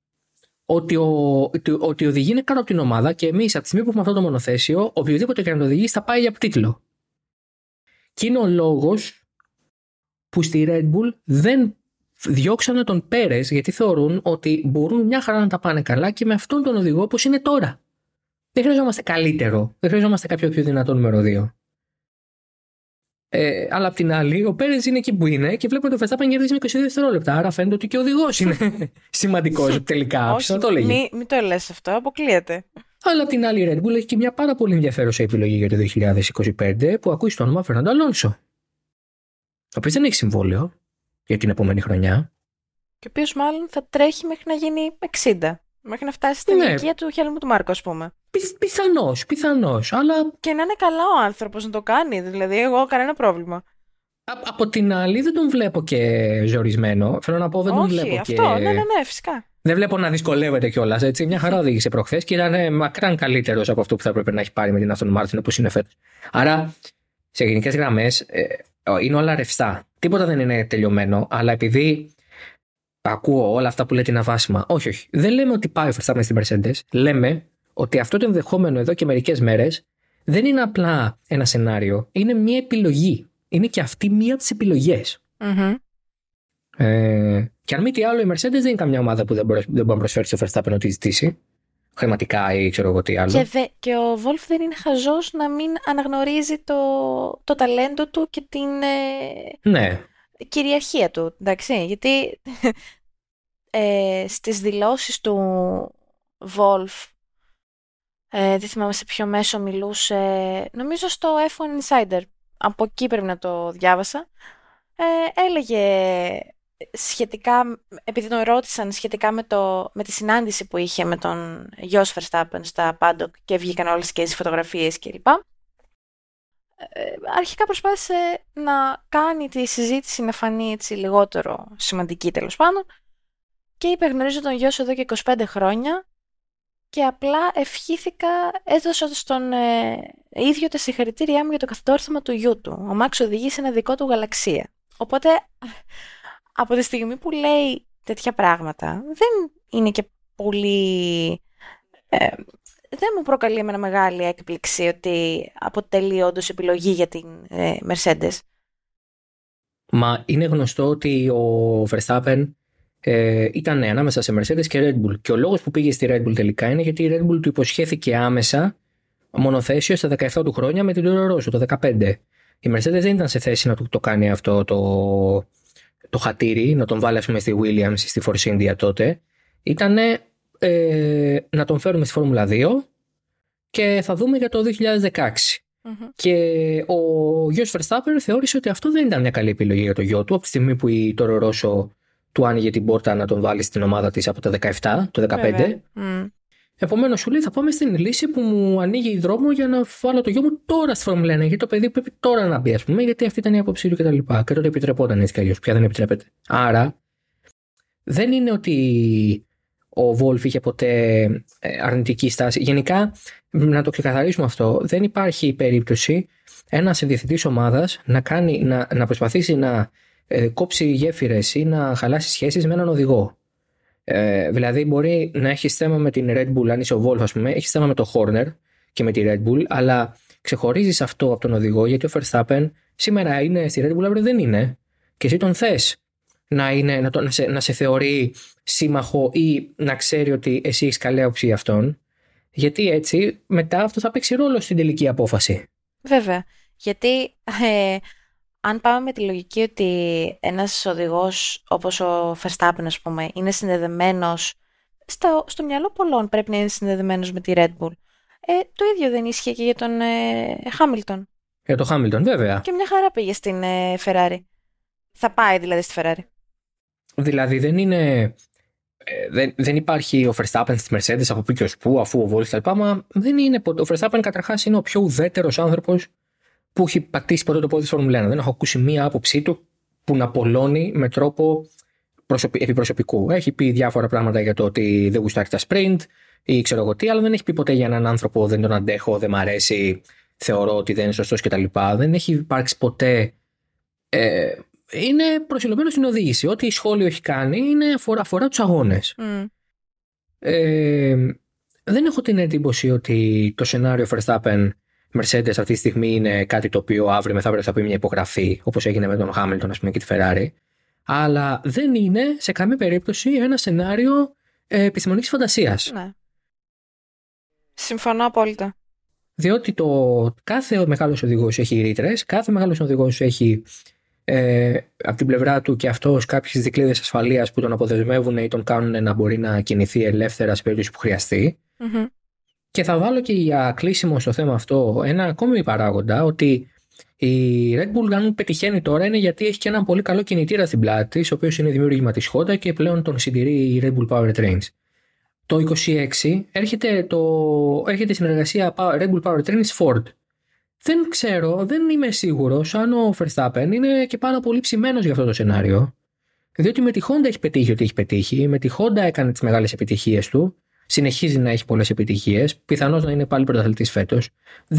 ότι οδηγεί είναι κάτω από την ομάδα και εμείς από τη στιγμή που έχουμε αυτό το μονοθέσιο, οποιοδήποτε και να το οδηγήσει θα πάει για τίτλο. Και είναι ο λόγος που στη Red Bull δεν διώξανε τον Πέρες, γιατί θεωρούν ότι μπορούν μια χαρά να τα πάνε καλά και με αυτόν τον οδηγό όπως είναι τώρα. Δεν χρειαζόμαστε καλύτερο, δεν χρειαζόμαστε κάποιο πιο δυνατό νούμερο 2. Αλλά απ' την άλλη, ο Πέρες είναι εκεί που είναι και βλέπουμε ότι ο Verstappen κερδίζει με 22 δευτερόλεπτα. Άρα φαίνεται ότι και ο οδηγός είναι σημαντικός τελικά. Όχι, μην το λες αυτό, αποκλείεται. Αλλά απ' την άλλη, η Red Bull έχει και μια πάρα πολύ ενδιαφέρουσα επιλογή για το 2025 που ακούει στο όνομα Φερνάντο Αλόνσο. Ο οποίος δεν έχει συμβόλαιο για την επόμενη χρονιά. Και ο οποίος μάλλον θα τρέχει μέχρι να γίνει 60. Μέχρι να φτάσει στην ηλικία του Χέλμουτ Μάρκο, ας πούμε. Πιθανώς, αλλά... Και να είναι καλά ο άνθρωπος να το κάνει, δηλαδή εγώ κανένα πρόβλημα. Από την άλλη δεν τον βλέπω και ζορισμένο. Θέλω να πω, δεν τον βλέπω αυτό, και... ναι, φυσικά. Δεν βλέπω να δυσκολεύεται κιόλας, έτσι. Μια χαρά οδήγησε προχθές και ήταν μακράν καλύτερος από αυτό που θα έπρεπε να έχει πάρει με την Aston Martin όπως είναι φέτος. Άρα, σε γενικές γραμμές, είναι όλα ρευστά. Τίποτα δεν είναι τελειωμένο, αλλά επειδή ακούω όλα αυτά που λέτε είναι αβάσιμα. Όχι. Δεν λέμε ότι πάει ο Verstappen στην Mercedes. Λέμε ότι αυτό το ενδεχόμενο εδώ και μερικές μέρες δεν είναι απλά ένα σενάριο. Είναι μια επιλογή. Είναι και αυτή μία από τις επιλογές. Και αν μη τι άλλο, η Mercedes δεν είναι καμιά ομάδα που δεν μπορεί να προσφέρει στο Verstappen ό,τι ζητήσει. Χρηματικά ή ξέρω εγώ τι άλλο. Και ο Wolff δεν είναι χαζός να μην αναγνωρίζει το ταλέντο του και την κυριαρχία του. Εντάξει, γιατί στις δηλώσεις του Wolff, δεν θυμάμαι σε ποιο μέσο μιλούσε, νομίζω στο F1 Insider, από εκεί πρέπει να το διάβασα, έλεγε σχετικά, επειδή τον ρώτησαν σχετικά με τη συνάντηση που είχε με τον Jos Verstappen στα Paddock και βγήκαν όλες και τις φωτογραφίες κλπ. Αρχικά προσπάθησε να κάνει τη συζήτηση να φανεί έτσι λιγότερο σημαντική τέλος πάντων και είπε γνωρίζω τον γιο σου εδώ και 25 χρόνια και απλά ευχήθηκα, έδωσα στον ίδιο τα συγχαρητήριά μου για το κατόρθωμα του γιού του. Ο Μαξ οδηγεί σε ένα δικό του γαλαξία. Οπότε από τη στιγμή που λέει τέτοια πράγματα δεν είναι και πολύ... δεν μου προκαλεί εμένα μεγάλη έκπληξη ότι αποτελεί όντως επιλογή για την Mercedes. Μα είναι γνωστό ότι ο Verstappen ήταν ανάμεσα σε Mercedes και Red Bull. Και ο λόγος που πήγε στη Red Bull τελικά είναι γιατί η Red Bull του υποσχέθηκε άμεσα μονοθέσιο στα 17 του χρόνια με την Toro Rosso το 15. Η Mercedes δεν ήταν σε θέση να το κάνει αυτό το χατήρι, να τον βάλει ας πούμε στη Williams ή στη Force India τότε. Ήτανε να τον φέρουμε στη Φόρμουλα 2 και θα δούμε για το 2016. Mm-hmm. Και ο γιος Verstappen θεώρησε ότι αυτό δεν ήταν μια καλή επιλογή για το γιο του από τη στιγμή που η Toro Rosso του άνοιγε την πόρτα να τον βάλει στην ομάδα της από το 17, το 15. Επομένως σου λέει θα πάμε στην λύση που μου ανοίγει δρόμο για να βάλω το γιο μου τώρα στη Φόρμουλα 1, γιατί το παιδί πρέπει τώρα να μπει, ας πούμε, γιατί αυτή ήταν η άποψή του κτλ. Και τότε επιτρεπόταν έτσι κι αλλιώς, πια δεν επιτρέπεται. Άρα δεν είναι ότι ο Wolff είχε ποτέ αρνητική στάση. Γενικά, να το ξεκαθαρίσουμε αυτό, δεν υπάρχει περίπτωση ένας διευθυντής ομάδας να προσπαθήσει να κόψει γέφυρες ή να χαλάσει σχέσεις με έναν οδηγό. Δηλαδή, μπορεί να έχει θέμα με την Red Bull, αν είσαι ο Wolff, ας πούμε, έχει θέμα με το Horner και με τη Red Bull, αλλά ξεχωρίζεις αυτό από τον οδηγό, γιατί ο Verstappen σήμερα είναι στη Red Bull, αύριο δεν είναι. Και εσύ τον θες να σε θεωρεί σύμμαχο ή να ξέρει ότι εσύ έχεις καλή άποψη για αυτόν, γιατί έτσι μετά αυτό θα παίξει ρόλο στην τελική απόφαση. Βέβαια, γιατί αν πάμε με τη λογική ότι ένας οδηγός όπως ο Verstappen, ας πούμε, είναι συνδεδεμένος στο μυαλό πολλών, πρέπει να είναι συνδεδεμένος με τη Red Bull, το ίδιο δεν ίσχυε και για τον Hamilton. Για τον Hamilton, βέβαια. Και μια χαρά πήγε στην Ferrari. Θα πάει δηλαδή στη Ferrari. Δηλαδή δεν είναι... δεν υπάρχει ο Verstappen στη Mercedes από πού και ως πού, αφού ο Wolff τα λοιπά, μα δεν είναι... Ο Verstappen καταρχάς είναι ο πιο ουδέτερος άνθρωπος που έχει πατήσει ποτέ το πόδι στη Φόρμουλα 1. Δεν έχω ακούσει μία άποψή του που να πολλώνει με τρόπο επιπροσωπικού. Έχει πει διάφορα πράγματα για το ότι δεν γουστάρει τα sprint ή ξέρω εγώ τι, αλλά δεν έχει πει ποτέ για έναν άνθρωπο δεν τον αντέχω, δεν μ' αρέσει, θεωρώ ότι δεν είναι σωστός κτλ. Δεν έχει υπάρξει ποτέ... είναι προσιλωμένο στην οδήγηση. Ό,τι σχόλιο έχει κάνει αφορά τους αγώνες. Δεν έχω την εντύπωση ότι το σενάριο Verstappen Mercedes αυτή τη στιγμή είναι κάτι το οποίο αύριο μεθαύριο θα πει μια υπογραφή, όπως έγινε με τον Hamilton, ας πούμε, και τη Ferrari. Αλλά δεν είναι σε καμία περίπτωση ένα σενάριο επιστημονικής φαντασίας. Ναι. Συμφωνώ απόλυτα. Διότι κάθε μεγάλος οδηγός έχει ρήτρες, κάθε μεγάλος οδηγός έχει από την πλευρά του και αυτός κάποιες δικλείδες ασφαλείας που τον αποδεσμεύουν ή τον κάνουν να μπορεί να κινηθεί ελεύθερα σε περίπτωση που χρειαστεί. Mm-hmm. Και θα βάλω και για κλείσιμο στο θέμα αυτό ένα ακόμη παράγοντα, ότι η Red Bull αν πετυχαίνει τώρα είναι γιατί έχει και έναν πολύ καλό κινητήρα στην πλάτη της, ο οποίος είναι δημιούργημα της Honda και πλέον τον συντηρεί η Red Bull Powertrains. Το 26 έρχεται η συνεργασία Red Bull Powertrains Ford. Δεν ξέρω, δεν είμαι σίγουρος αν ο Verstappen είναι και πάρα πολύ ψημένος για αυτό το σενάριο. Διότι με τη Honda έχει πετύχει ό,τι έχει πετύχει, με τη Honda έκανε τις μεγάλες επιτυχίες του, συνεχίζει να έχει πολλές επιτυχίες, πιθανώς να είναι πάλι πρωταθλητής φέτος.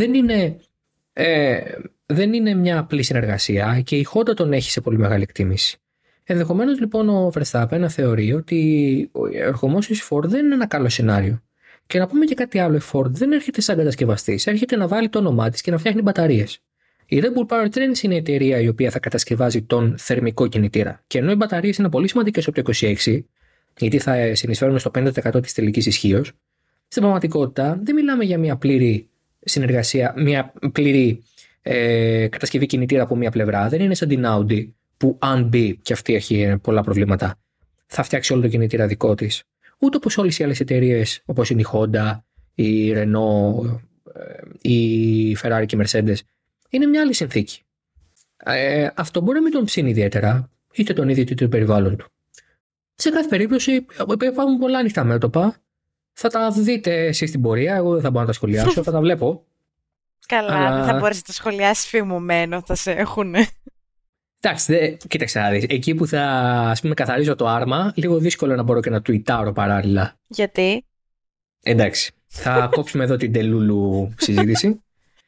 Δεν είναι μια απλή συνεργασία και η Honda τον έχει σε πολύ μεγάλη εκτίμηση. Ενδεχομένως λοιπόν ο Verstappen να θεωρεί ότι ο ερχομός της Ford δεν είναι ένα καλό σενάριο. Και να πούμε και κάτι άλλο, η Ford δεν έρχεται σαν κατασκευαστής, έρχεται να βάλει το όνομά της και να φτιάχνει μπαταρίες. Η Red Bull Powertrains είναι η εταιρεία η οποία θα κατασκευάζει τον θερμικό κινητήρα. Και ενώ οι μπαταρίες είναι πολύ σημαντικές από το 26, γιατί θα συνεισφέρουν στο 50% της τελικής ισχύως, στην πραγματικότητα δεν μιλάμε για μια πλήρη συνεργασία, μια πλήρη κατασκευή κινητήρα από μια πλευρά. Δεν είναι σαν την Audi που αν μπει, και αυτή έχει πολλά προβλήματα, θα φτιάξει όλο το κινητήρα δικό της. Ούτε όπως όλες οι άλλες εταιρείες, όπως είναι η Honda, η Renault, η Ferrari και η Mercedes, είναι μια άλλη συνθήκη. Αυτό μπορεί να μην τον ψήνει ιδιαίτερα, είτε τον ίδιο είτε το περιβάλλον του. Σε κάθε περίπτωση, υπάρχουν πολλά ανοιχτά μέτωπα. Θα τα δείτε εσείς στην πορεία. Εγώ δεν θα μπορώ να τα σχολιάσω, θα τα βλέπω. Καλά, δεν θα μπορείς να τα σχολιάσεις φημωμένο, θα σε έχουνε. Εντάξει, κοίταξε να δεις. Εκεί που θα, ας πούμε, καθαρίζω το άρμα, λίγο δύσκολο να μπορώ και να τουιτάρω παράλληλα. Γιατί? Εντάξει, θα κόψουμε εδώ την τελούλου συζήτηση.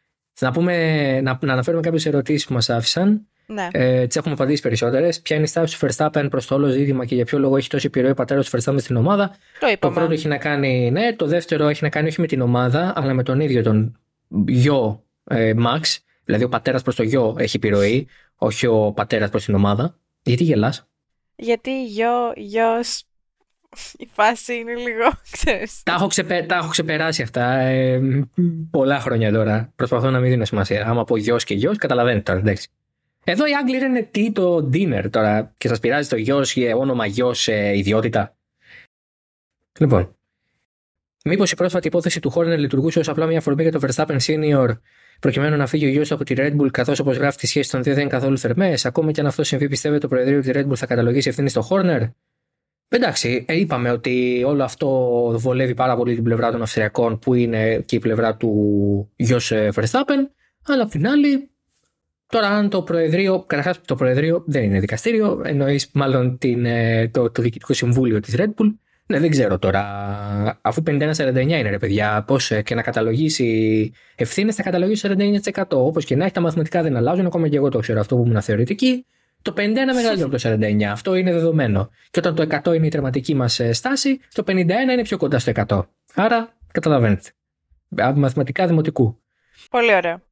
Να αναφέρουμε κάποιες ερωτήσεις που μας άφησαν. Ναι. Τις έχουμε απαντήσει περισσότερες. Ποια είναι η στάση του Verstappen προς το όλο ζήτημα και για ποιο λόγο έχει τόση επιρροή ο πατέρας του Verstappen στην ομάδα? Το πρώτο έχει να κάνει, ναι. Το δεύτερο έχει να κάνει όχι με την ομάδα, αλλά με τον ίδιο τον γιο Max. Δηλαδή ο πατέρας προς το γιο έχει επιρροή, όχι ο πατέρας προς την ομάδα. Γιατί γελάς? Γιατί γιος, η φάση είναι λίγο, ξέρεις. Τα έχω ξεπεράσει αυτά πολλά χρόνια τώρα. Προσπαθώ να μην δίνω σημασία. Άμα πω γιος και γιος, καταλαβαίνετε τώρα, εντάξει. Εδώ οι Άγγλοι λένε τι το dinner τώρα και σας πειράζει το γιος ή όνομα γιος ιδιότητα. Λοιπόν, μήπως η πρόσφατη υπόθεση του Horner λειτουργούσε ως απλά μια αφορμή για το Verstappen Senior προκειμένου να φύγει ο γιος από τη Red Bull, καθώς όπως γράφει τη σχέση των δύο δεν είναι καθόλου θερμές? Ακόμα και αν αυτό συμβεί, πιστεύετε το Προεδρείο ότι η Red Bull θα καταλογίσει ευθύνη στο Horner? Εντάξει, είπαμε ότι όλο αυτό βολεύει πάρα πολύ την πλευρά των Αυστριακών, που είναι και η πλευρά του γιος Verstappen, αλλά απ' την άλλη. Τώρα, αν το Προεδρείο, καταρχάς το Προεδρείο δεν είναι δικαστήριο, εννοείς μάλλον το Διοικητικό Συμβούλιο της Red Bull. Ναι, δεν ξέρω τώρα, αφού 51-49 είναι ρε παιδιά, πώς και να καταλογίσει ευθύνες θα καταλογίσει 49%. Όπως και να έχει, τα μαθηματικά δεν αλλάζουν, ακόμα και εγώ το ξέρω αυτό που ήμουν θεωρητική. Το 51 είναι μεγαλύτερο από το 49, αυτό είναι δεδομένο. Και όταν το 100 είναι η τερματική μας στάση, το 51 είναι πιο κοντά στο 100. Άρα, καταλαβαίνετε. Μαθηματικά δημοτικού. Πολύ ωραίο.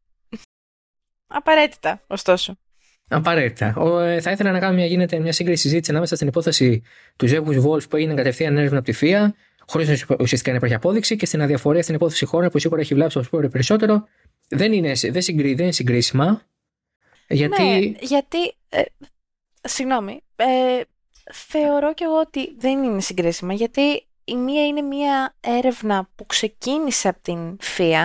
Απαραίτητα, ωστόσο. Απαραίτητα. Θα ήθελα να κάνω μια σύγκριση συζήτηση ανάμεσα στην υπόθεση του Ζέγκους Βολφ που έγινε κατευθείαν έρευνα από τη FIA, χωρίς ουσιαστικά να υπάρχει απόδειξη, και στην αδιαφορία στην υπόθεση Horner που σίγουρα έχει βλάψει όπως πω περισσότερο. Δεν είναι συγκρίσιμα. Γιατί. Ναι, γιατί. Συγγνώμη. Θεωρώ κι εγώ ότι δεν είναι συγκρίσιμα, γιατί η μία είναι μια έρευνα που ξεκίνησε από την FIA,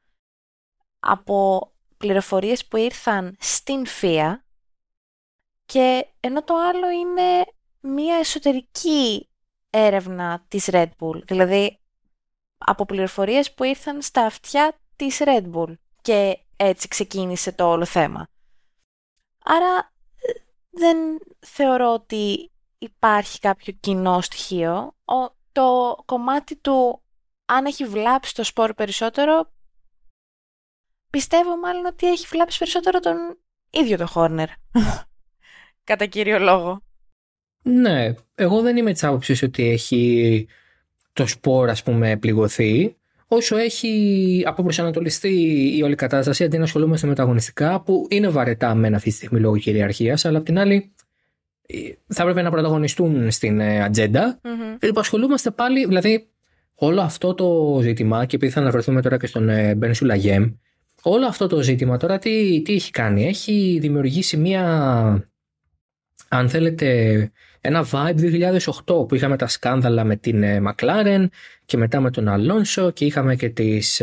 από πληροφορίες που ήρθαν στην FIA, και ενώ το άλλο είναι μια εσωτερική έρευνα της Red Bull, δηλαδή από πληροφορίες που ήρθαν στα αυτιά της Red Bull, και έτσι ξεκίνησε το όλο θέμα. Άρα δεν θεωρώ ότι υπάρχει κάποιο κοινό στοιχείο. Το κομμάτι του αν έχει βλάψει το σπορ περισσότερο, πιστεύω μάλλον ότι έχει βλάψει περισσότερο τον ίδιο το Horner. Κατά κύριο λόγο. Ναι, εγώ δεν είμαι της άποψης ότι έχει το σπορ, ας πούμε, πληγωθεί, όσο έχει αποπροσανατολιστεί η όλη κατάσταση, αντί να ασχολούμαστε με τα αγωνιστικά, που είναι βαρετά μεν αυτή τη στιγμή λόγω κυριαρχίας, αλλά απ' την άλλη θα έπρεπε να πρωταγωνιστούν στην ατζέντα. Mm-hmm. Ασχολούμαστε πάλι, δηλαδή όλο αυτό το ζήτημα, και επειδή θα αναφερθούμε τώρα και στον Ben Sulayem, όλο αυτό το ζήτημα τώρα τι έχει κάνει? Έχει δημιουργήσει αν θέλετε, ένα vibe 2008 που είχαμε τα σκάνδαλα με την McLaren και μετά με τον Αλόνσο, και είχαμε και τις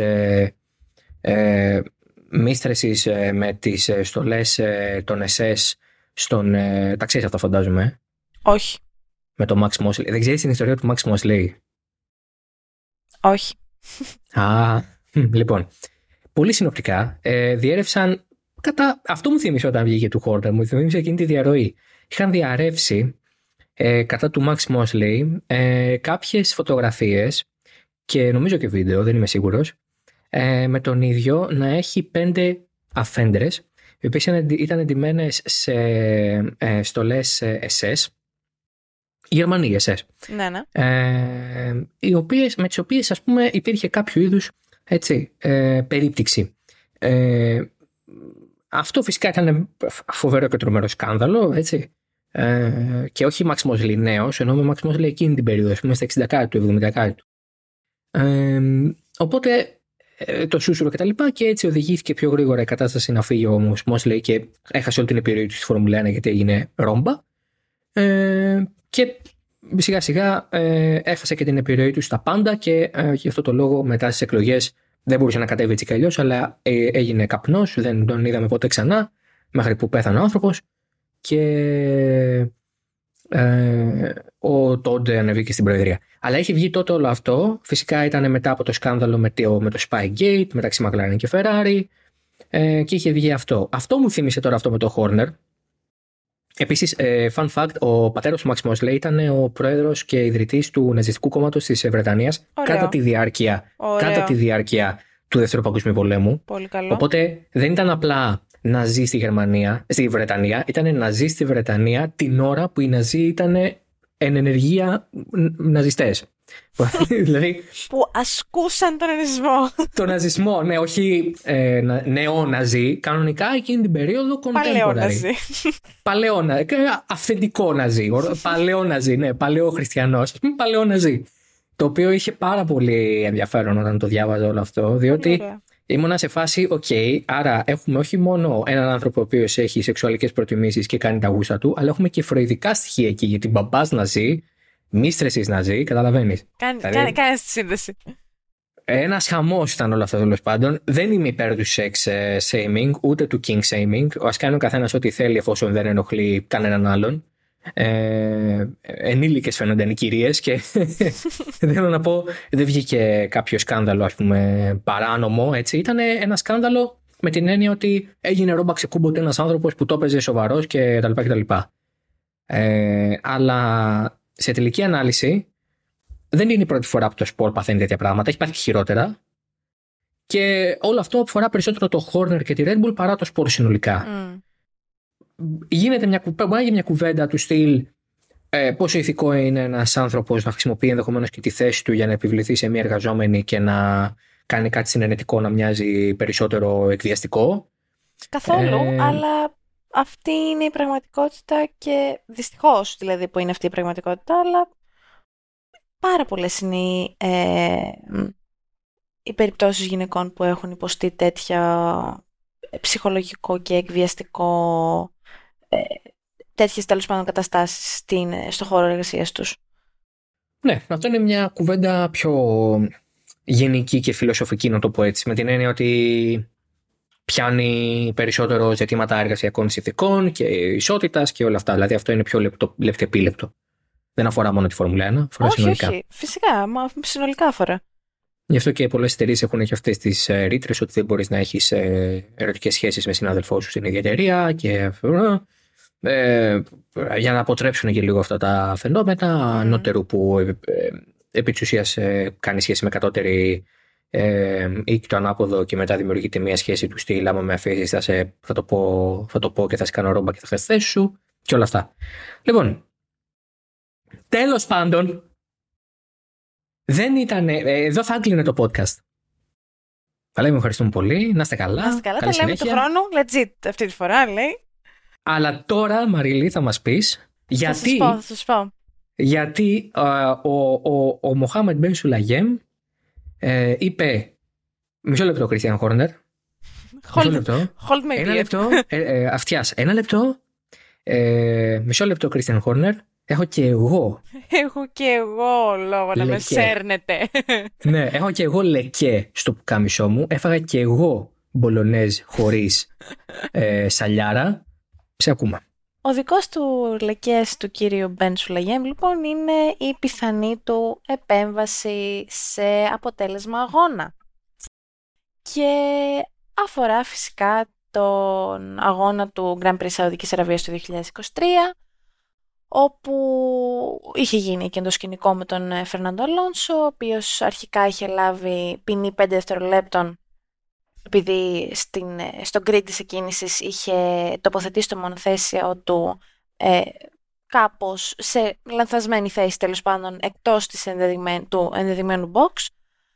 μίστρεσεις με τις στολές των SS στον... τα ξέρεις αυτά, φαντάζομαι? Όχι. Με τον Max Mosley. Δεν ξέρεις την ιστορία του Max Mosley? Όχι. Λοιπόν, πολύ συνοπτικά διέρευσαν αυτό μου θύμισε όταν βγήκε του Horner, μου θύμισε εκείνη τη διαρροή. Είχαν διαρρεύσει κατά του Max Mosley κάποιες φωτογραφίες και νομίζω και βίντεο, δεν είμαι σίγουρος, με τον ίδιο να έχει 5 αφέντρες, οι οποίες ήταν εντυμένες σε στολές SS, Γερμανοί SS. Ναι, ναι. Με τις οποίες, ας πούμε, υπήρχε κάποιο είδους περίπτυξη. Αυτό φυσικά ήταν φοβερό και τρομερό σκάνδαλο, έτσι. Και όχι Max Mosley νέος, ενώ με Max Mosley εκείνη την περίοδο, ας πούμε, στα 60 του, 70 του. Οπότε το σούσουρο και τα λοιπά, και έτσι οδηγήθηκε πιο γρήγορα η κατάσταση να φύγει όμως Mosley και έχασε όλη την επιρροή του στη Φόρμουλα 1 γιατί έγινε ρόμπα. Και σιγά σιγά έχασε και την επιρροή του στα πάντα, και γι' αυτό το λόγο μετά στις εκλογές δεν μπορούσε να κατέβει έτσι κι αλλιώς, αλλά έγινε καπνός, δεν τον είδαμε ποτέ ξανά, μέχρι που πέθανε ο άνθρωπος, και ο Τόντε ανεβήκε στην Προεδρία. Αλλά είχε βγει τότε όλο αυτό, φυσικά ήταν μετά από το σκάνδαλο με το Spygate, μεταξύ McLaren και Ferrari, και είχε βγει αυτό. Αυτό μου θύμισε τώρα αυτό με το Horner, Επίσης, fun fact, ο πατέρας του Max Mosley ήταν ο πρόεδρος και ιδρυτής του Ναζιστικού Κόμματος της Βρετανίας κατά τη διάρκεια του Δεύτερου Παγκοσμίου Πολέμου. Πολύ καλό. Οπότε δεν ήταν απλά Ναζί στη Βρετανία, ήταν Ναζί στη Βρετανία την ώρα που οι Ναζί ήταν εν ενεργεία ναζιστές. Δηλαδή, που ασκούσαν τον ναζισμό. Τον ναζισμό, ναι, όχι νεό-ναζί, κανονικά εκείνη την περίοδο contemporary. Παλαιό ναζί. Αυθεντικό ναζί. Παλαιό ναζί, ναι, παλαιό χριστιανός. Παλαιό ναζί. Το οποίο είχε πάρα πολύ ενδιαφέρον όταν το διάβαζα όλο αυτό, διότι ήμουνα σε φάση, άρα έχουμε όχι μόνο έναν άνθρωπο ο οποίος έχει σεξουαλικές προτιμήσεις και κάνει τα γούστα του, αλλά έχουμε και φροηδικά στοιχεία εκεί, γιατί μπαμπάς ναζί, μίστρεσης ναζί, καταλαβαίνεις. Κάνε τη σύνδεση. Ένας χαμός ήταν όλο αυτό, τέλος πάντων. Δεν είμαι υπέρ του sex shaming, ούτε του king shaming. Ας κάνει ο καθένας ό,τι θέλει, εφόσον δεν ενοχλεί κανέναν άλλον. Ενήλικες φαίνονται οι κυρίες και θέλω να πω, δεν βγήκε κάποιο σκάνδαλο, ας πούμε, παράνομο, έτσι. Ήταν ένα σκάνδαλο με την έννοια ότι έγινε ρόμπα ξεκούμποτε ένας άνθρωπος που το έπαιζε σοβαρός και τα λοιπά. Αλλά σε τελική ανάλυση δεν είναι η πρώτη φορά που το σπορ παθαίνει τέτοια πράγματα. Έχει πάθει και χειρότερα. Και όλο αυτό αφορά περισσότερο το Horner και τη Red Bull παρά το σπορ συνολικά. Γίνεται μια κουβέντα του στυλ πόσο ηθικό είναι ένας άνθρωπος να χρησιμοποιεί ενδεχομένως και τη θέση του για να επιβληθεί σε μια εργαζόμενη και να κάνει κάτι συνενετικό να μοιάζει περισσότερο εκβιαστικό. Καθόλου, αλλά αυτή είναι η πραγματικότητα και δυστυχώς δηλαδή που είναι αυτή η πραγματικότητα, αλλά πάρα πολλές είναι οι περιπτώσεις γυναικών που έχουν υποστεί τέτοια ψυχολογικό και εκβιαστικό, τέτοιες τέλος πάντων καταστάσεις στο χώρο εργασίας τους. Ναι, αυτό είναι μια κουβέντα πιο γενική και φιλοσοφική, να το πω έτσι, με την έννοια ότι πιάνει περισσότερο ζητήματα εργασιακών συνθηκών και ισότητας και όλα αυτά. Δηλαδή αυτό είναι πιο λεπτεπίλεπτο. Δεν αφορά μόνο τη Φόρμουλα 1, αφορά συνολικά. Όχι, φυσικά, μα συνολικά αφορά. Γι' αυτό και πολλές εταιρείες έχουν και αυτές τις ρήτρες ότι δεν μπορείς να έχεις ερωτικές σχέσεις με συνάδελφό σου στην ίδια εταιρεία και για να αποτρέψουν και λίγο αυτά τα φαινόμενα ανώτερου που επί της ουσίας κάνει σχέση με κατώτερη ή το ανάποδο και μετά δημιουργείται μια σχέση του στυλ άμα με αφήσεις θα το πω και θα σε κάνω ρόμπα και θα χθες θέση σου και όλα αυτά. Λοιπόν, τέλος πάντων, δεν ήταν. Εδώ θα έκλεινε το podcast. Θα λέμε ευχαριστούμε πολύ. Να είστε καλά. Να είστε καλά. Τα λέμε του χρόνου. Legit αυτή τη φορά, λέει. Αλλά τώρα, Μαρίλη, θα μας πεις γιατί. Θα σας πω. Γιατί ο Μοχάμεντ Μπεν Σουλαγέμ είπε. Μισό λεπτό, Κριστιαν Χόρνερ. Hold my ένα λεπτό. Αυτιάς. Ένα λεπτό. Μισό λεπτό, Κριστιαν Χόρνερ. Έχω και εγώ λόγο να με σέρνετε. Ναι, έχω και εγώ λεκέ στο πουκάμισό μου. Έφαγα και εγώ μπολονέζ χωρίς σαλιάρα. Σε ακούμε. Ο δικός του λεκές του κύριου Μπεν Σουλαγέμ λοιπόν είναι η πιθανή του επέμβαση σε αποτέλεσμα αγώνα. Και αφορά φυσικά τον αγώνα του Grand Prix Σαουδικής Αραβίας του 2023, όπου είχε γίνει και το σκηνικό με τον Φερνάντο Αλόνσο, ο οποίος αρχικά είχε λάβει ποινή 5 δευτερολέπτων επειδή στο grid της εκκίνησης είχε τοποθετήσει το μονοθέσιο του κάπως σε λανθασμένη θέση, τέλος πάντων εκτός του ενδεδειγμένου box.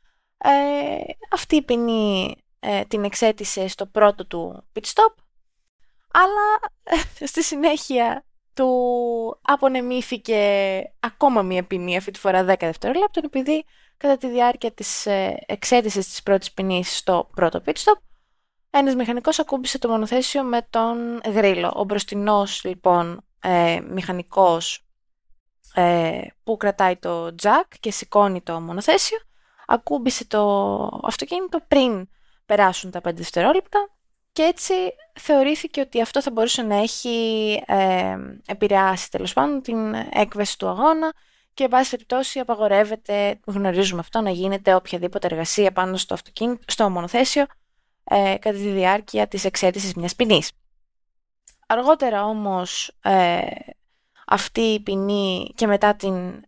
Αυτή η ποινή την εξέτησε στο πρώτο του pit stop, αλλά στη συνέχεια του απονεμήθηκε ακόμα μία ποινή, αυτή τη φορά 10 δευτερολέπτων, επειδή κατά τη διάρκεια της εξέτησης της πρώτης ποινής στο πρώτο pit stop, ένας μηχανικός ακούμπησε το μονοθέσιο με τον γρίλο. Ο μπροστινός λοιπόν μηχανικός που κρατάει το jack και σηκώνει το μονοθέσιο, ακούμπησε το αυτοκίνητο πριν περάσουν τα 5 δευτερόλεπτα. Και έτσι θεωρήθηκε ότι αυτό θα μπορούσε να έχει επηρεάσει τέλος πάντων την έκβαση του αγώνα και εν πάση περιπτώσει απαγορεύεται, γνωρίζουμε αυτό, να γίνεται οποιαδήποτε εργασία πάνω στο μονοθέσιο κατά τη διάρκεια της εξέτησης μιας ποινής. Αργότερα όμως αυτή η ποινή και μετά την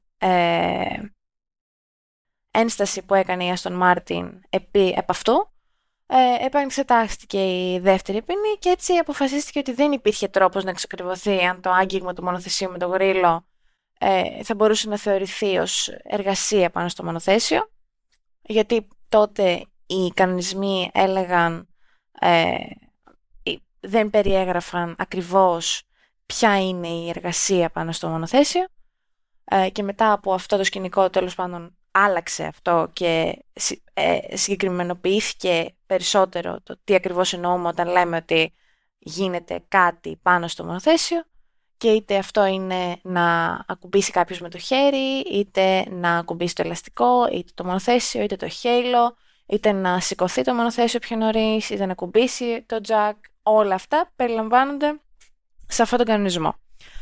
ένσταση που έκανε η Άστον Μάρτιν επ' αυτού, επανεξετάστηκε η δεύτερη ποινή και έτσι αποφασίστηκε ότι δεν υπήρχε τρόπος να εξακριβωθεί αν το άγγιγμα του μονοθεσίου με το γρίλο θα μπορούσε να θεωρηθεί ως εργασία πάνω στο μονοθέσιο, γιατί τότε οι κανονισμοί έλεγαν, δεν περιέγραφαν ακριβώς ποια είναι η εργασία πάνω στο μονοθέσιο, και μετά από αυτό το σκηνικό τέλος πάντων άλλαξε αυτό και συγκεκριμενοποιήθηκε περισσότερο το τι ακριβώς εννοούμε όταν λέμε ότι γίνεται κάτι πάνω στο μονοθέσιο, και είτε αυτό είναι να ακουμπήσει κάποιος με το χέρι, είτε να ακουμπήσει το ελαστικό, είτε το μονοθέσιο, είτε το χέιλο, είτε να σηκωθεί το μονοθέσιο πιο νωρίς, είτε να ακουμπήσει το jack. Όλα αυτά περιλαμβάνονται σε αυτόν τον κανονισμό.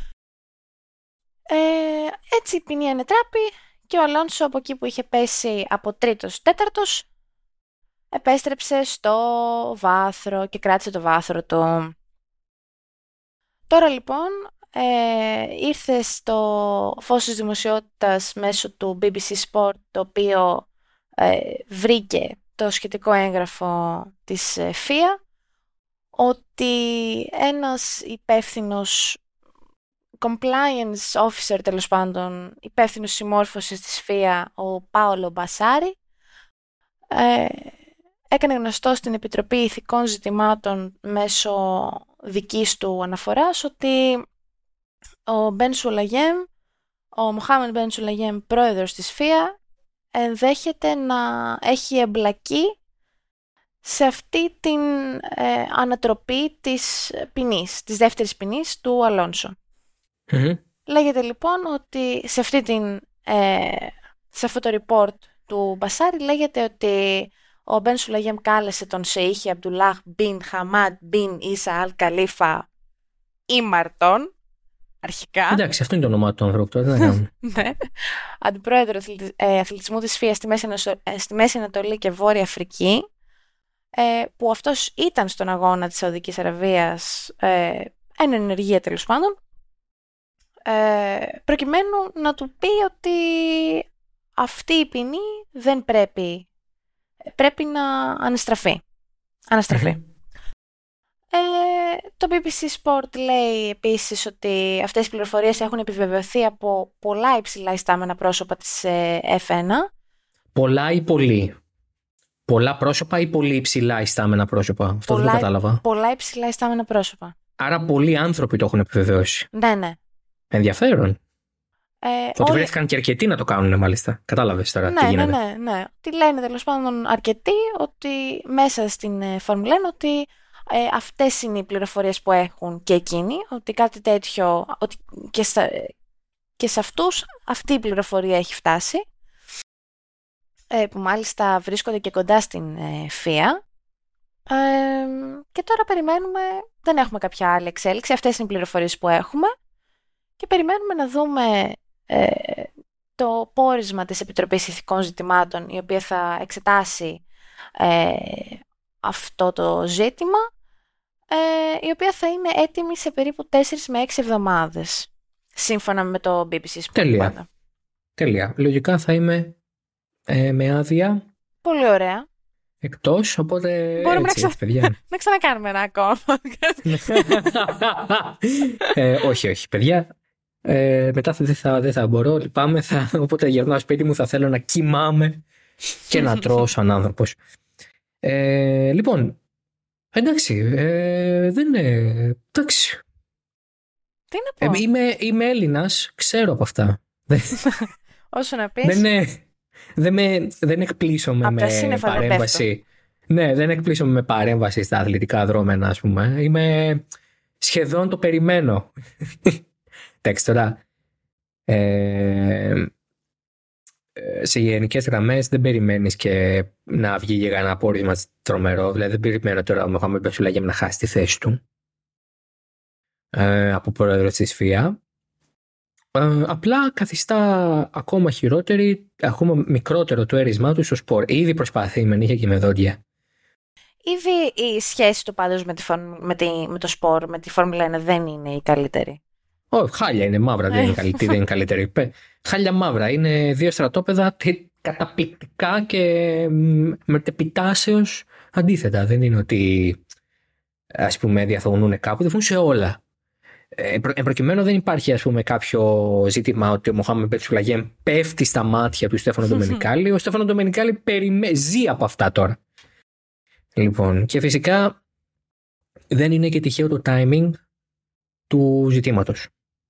Έτσι η ποινή ανετράπη και ο Αλόνσο από εκεί που είχε πέσει από τρίτος, τέταρτος, επέστρεψε στο βάθρο και κράτησε το βάθρο του. Τώρα λοιπόν ήρθε στο φως της δημοσιότητας μέσω του BBC Sport, το οποίο βρήκε το σχετικό έγγραφο της FIA, ότι ένας υπεύθυνος compliance officer, τέλος πάντων υπεύθυνος συμμόρφωσης της FIA, ο Πάολο Μπασάρη, έκανε γνωστό στην Επιτροπή Ηθικών Ζητημάτων μέσω δικής του αναφοράς ότι ο Μοχάμεντ Μπεν Σουλαγέμ, πρόεδρος της FIA, ενδέχεται να έχει εμπλακεί σε αυτή την ανατροπή της ποινής, της δεύτερης ποινής του Αλόνσο. Mm-hmm. Λέγεται λοιπόν ότι σε αυτό το report του Μπασάρη λέγεται ότι ο Μπεν Σουλαγέμ κάλεσε τον Σεΐχη Αμπτουλάχ μπιν Χαμάντ μπιν Ίσα Αλ Καλίφα Ήμαρτον, αρχικά. Εντάξει, αυτό είναι το όνομά του ανθρώπου, τώρα δεν θα κάνουμε. Ναι. Αντιπρόεδρο αθλητισμού της FIA στη Μέση Ανατολή και Βόρεια Αφρική, που αυτός ήταν στον αγώνα της Σαουδικής Αραβίας, εν ενεργεία τέλος πάντων, προκειμένου να του πει ότι αυτή η ποινή δεν πρέπει να αναστραφεί. Το BBC Sport λέει επίσης ότι αυτές οι πληροφορίες έχουν επιβεβαιωθεί από πολλά υψηλά ιστάμενα πρόσωπα της F1. Πολλά ή πολύ? Πολλά πρόσωπα ή πολύ υψηλά ιστάμενα πρόσωπα? Αυτό δεν το κατάλαβα. Πολλά υψηλά ιστάμενα πρόσωπα. Άρα πολλοί άνθρωποι το έχουν επιβεβαιώσει. Ναι. Ενδιαφέρον. Ότι βρέθηκαν και αρκετοί να το κάνουν, μάλιστα. Κατάλαβες τώρα τι γίνεται. Ναι. Τι λένε τέλος πάντων αρκετοί, ότι μέσα στην Φόρμουλα λένε ότι αυτές είναι οι πληροφορίες που έχουν και εκείνοι, ότι κάτι τέτοιο, ότι και σε αυτούς αυτή η πληροφορία έχει φτάσει, που μάλιστα βρίσκονται και κοντά στην FIA. Και τώρα περιμένουμε, δεν έχουμε κάποια άλλη εξέλιξη, αυτές είναι οι πληροφορίες που έχουμε και περιμένουμε να δούμε το πόρισμα της Επιτροπής Ηθικών Ζητημάτων, η οποία θα εξετάσει αυτό το ζήτημα, η οποία θα είναι έτοιμη σε περίπου 4 με 6 εβδομάδες, σύμφωνα με το BBC Sport. Τέλεια. Λογικά θα είμαι με άδεια. Πολύ ωραία. Εκτός, οπότε μπορούμε παιδιά. να ξανακάνουμε ένα ακόμα. Όχι, παιδιά. Μετά δεν θα μπορώ, λυπάμαι. Οπότε γυρνάω σπίτι μου, θα θέλω να κοιμάμαι και να τρώω σαν άνθρωπος. Λοιπόν, εντάξει, δεν είναι. Εντάξει. Τι να πω. Είμαι Έλληνας, ξέρω από αυτά. Όσο να πεις. Δεν εκπλήσωμαι με παρέμβαση. Ναι, δεν εκπλήσωμαι με παρέμβαση στα αθλητικά δρόμενα, ας πούμε. Είμαι σχεδόν το περιμένω. Εντάξει, τώρα. Σε γενικές γραμμές δεν περιμένεις και να βγει για ένα απόρρισμα τρομερό. Δηλαδή δεν περιμένω τώρα ο Μοχάμεντ Μπεν Σουλαγέμ να χάσει τη θέση του από πρόεδρος της FIA. Απλά καθιστά ακόμα χειρότερη, ακόμα μικρότερο το έρισμά του στο σπορ. Ήδη προσπαθεί με νύχια και με δόντια. Ήδη η σχέση του πάντως με το σπορ, με τη Φόρμουλα 1 δεν είναι η καλύτερη. Χάλια είναι, μαύρα, δεν είναι καλύτερη. Χάλια μαύρα. Είναι δύο στρατόπεδα καταπληκτικά και μετεπιτάσεως αντίθετα. Δεν είναι ότι, ας πούμε, διαφωνούν κάπου, διαφωνούν σε όλα. Εν προκειμένου δεν υπάρχει, ας πούμε, κάποιο ζήτημα ότι ο Μοχάμεντ Μπετσουλαγέν πέφτει στα μάτια του Στέφανο Ντομενικάλη. Ο Στέφανο Ντομενικάλη ζει από αυτά τώρα. Λοιπόν, και φυσικά δεν είναι και τυχαίο το timing του ζητήματος.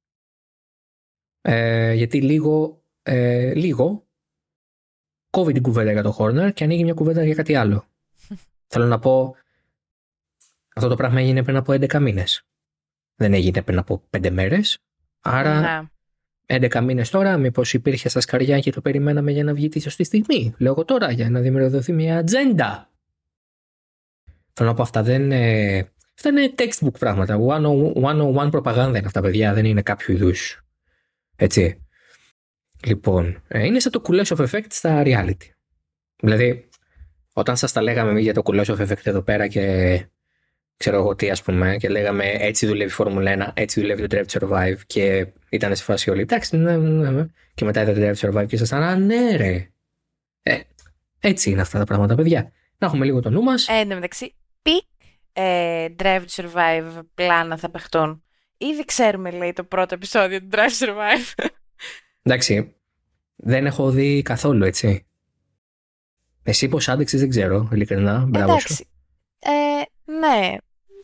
Γιατί λίγο κόβει την κουβέντα για το Horner και ανοίγει μια κουβέντα για κάτι άλλο. Θέλω να πω, αυτό το πράγμα έγινε πριν από 11 μήνες. Δεν έγινε πριν από 5 μέρες. Άρα 11 μήνες τώρα, μήπως υπήρχε στα σκαριά και το περιμέναμε για να βγει τη σωστή στιγμή. Λέω εγώ τώρα, για να δημιουργηθεί μια ατζέντα. Θέλω να πω, αυτά είναι textbook πράγματα. 101 προπαγάνδα είναι αυτά, παιδιά. Δεν είναι κάποιο είδους. Έτσι. Λοιπόν, είναι σαν το Kuleshov effect στα reality. Δηλαδή, όταν σας τα λέγαμε εμείς για το Kuleshov effect εδώ πέρα και ξέρω εγώ τι, ας πούμε, και λέγαμε έτσι δουλεύει η Φόρμουλα 1, έτσι δουλεύει το Drive to Survive και ήταν σε φάση όλοι. Εντάξει, ναι. Και μετά είδατε το Drive to Survive και ήσασταν, ναι, ρε. Έτσι είναι αυτά τα πράγματα, παιδιά. Να έχουμε λίγο το νου μας. Εν τω μεταξύ, Drive to Survive πλάνα θα παιχτούν. Ήδη ξέρουμε, λέει, το πρώτο επεισόδιο του Drive to Survive. Εντάξει, δεν έχω δει καθόλου, έτσι. Εσύ πώς άντεξες δεν ξέρω, ειλικρινά. Μπράβο σου. Ναι.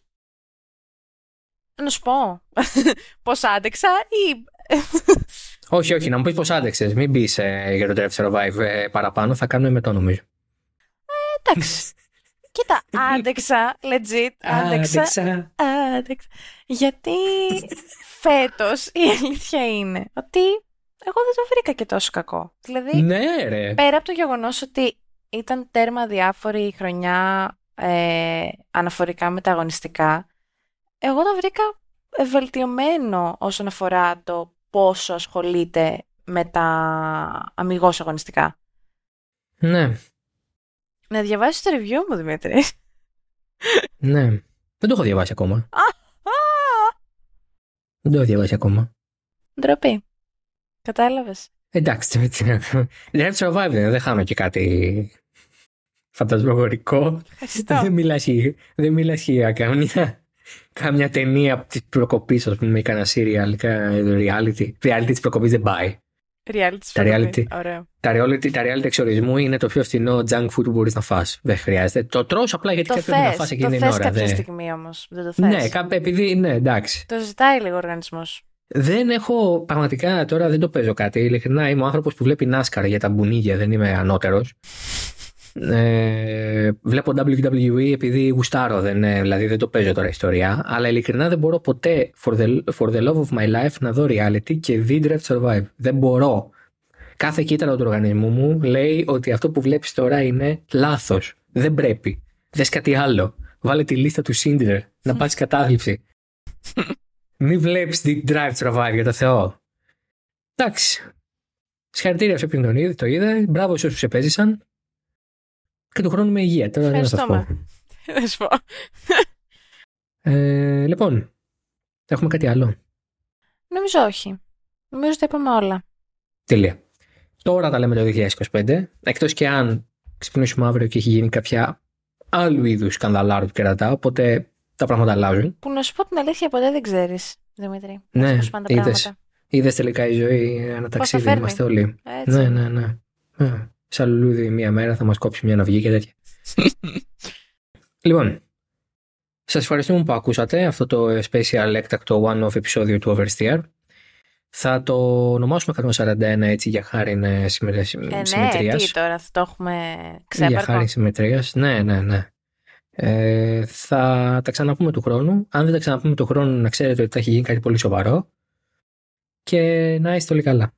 Να σου πω πώς άντεξα ή... όχι, να μου πεις πώς άντεξες. Μην μπεις για το Drive to Survive παραπάνω, θα κάνουμε μετό νομίζω. Εντάξει. Κοίτα, άντεξα, legit, άντεξα. Γιατί φέτος η αλήθεια είναι ότι εγώ δεν το βρήκα και τόσο κακό. Δηλαδή, ναι, ρε. Πέρα από το γεγονός ότι ήταν τέρμα διάφορη η χρονιά αναφορικά με τα αγωνιστικά, εγώ το βρήκα βελτιωμένο όσον αφορά το πόσο ασχολείται με τα αμιγώς αγωνιστικά. Ναι. Να διαβάσεις το review μου, Δημήτρη. Ναι. Δεν το έχω διαβάσει ακόμα. Δεν το έχω διαβάσει ακόμα. Ντροπή. Κατάλαβες. Εντάξει. Drive to Survive δεν χάνω και κάτι φαντασμαγορικό. Δεν μιλάς για κάμια ταινία από τις προκοπής, ας πούμε, ή κανένα serial, reality. Reality της προκοπής δεν πάει. Τα reality εξορισμού είναι το πιο φθηνό junk food που μπορείς να φας. Δεν χρειάζεται. Το τρως απλά γιατί κάποιος πρέπει να φας εκείνη την ώρα. Το θες κάποια στιγμή όμως. Δεν το θες. Ναι, επειδή ναι, εντάξει. Το ζητάει λίγο ο οργανισμός. Δεν έχω πραγματικά τώρα, δεν το παίζω κάτι. Ειλικρινά είμαι ο άνθρωπος που βλέπει NASCAR για τα μπουνίγια, δεν είμαι ανώτερος. Βλέπω WWE επειδή γουστάρω, δηλαδή δεν το παίζω τώρα ιστορία, αλλά ειλικρινά δεν μπορώ ποτέ for the love of my life να δω reality και δει Drive to Survive. Δεν μπορώ. Κάθε κύτταρο του οργανισμού μου λέει ότι αυτό που βλέπεις τώρα είναι λάθος. Δεν πρέπει. Δες κάτι άλλο. Βάλε τη λίστα του Schindler να πας κατάθλιψη. Μην βλέπεις τη Drive to Survive, για το Θεό. Εντάξει. Συγχαρητήρια σε όποιον το είδε. Μπράβο σε όσους επέζησαν. Και του χρόνου με υγεία. Τώρα δεν θα πω. Λοιπόν, έχουμε κάτι άλλο? Νομίζω όχι. Νομίζω ότι τα είπαμε όλα. Τέλεια. Τώρα τα λέμε το 2025. Εκτός και αν ξυπνήσουμε αύριο και έχει γίνει κάποια άλλου είδους σκανδαλάρου του κερατά, οπότε τα πράγματα αλλάζουν. Που να σου πω την αλήθεια, ποτέ δεν ξέρεις, Δημήτρη. Ναι, είδες τελικά η ζωή ένα ταξίδι, είμαστε όλοι. Έτσι. Ναι. Σαν λουλούδι μία μέρα θα μας κόψει μια ναυγή και τέτοια. Λοιπόν, σας ευχαριστούμε που ακούσατε αυτό το special έκτακτο one-off επεισόδιο του Oversteer. Θα το ονομάσουμε 141 έτσι για χάρη συμμετρίας. Ναι, τι τώρα, θα το έχουμε ξέπαρκο. Για χάρη συμμετρίας, ναι. Θα τα ξαναπούμε του χρόνου. Αν δεν τα ξαναπούμε του χρόνου, να ξέρετε ότι θα έχει γίνει κάτι πολύ σοβαρό. Και να είστε όλοι καλά.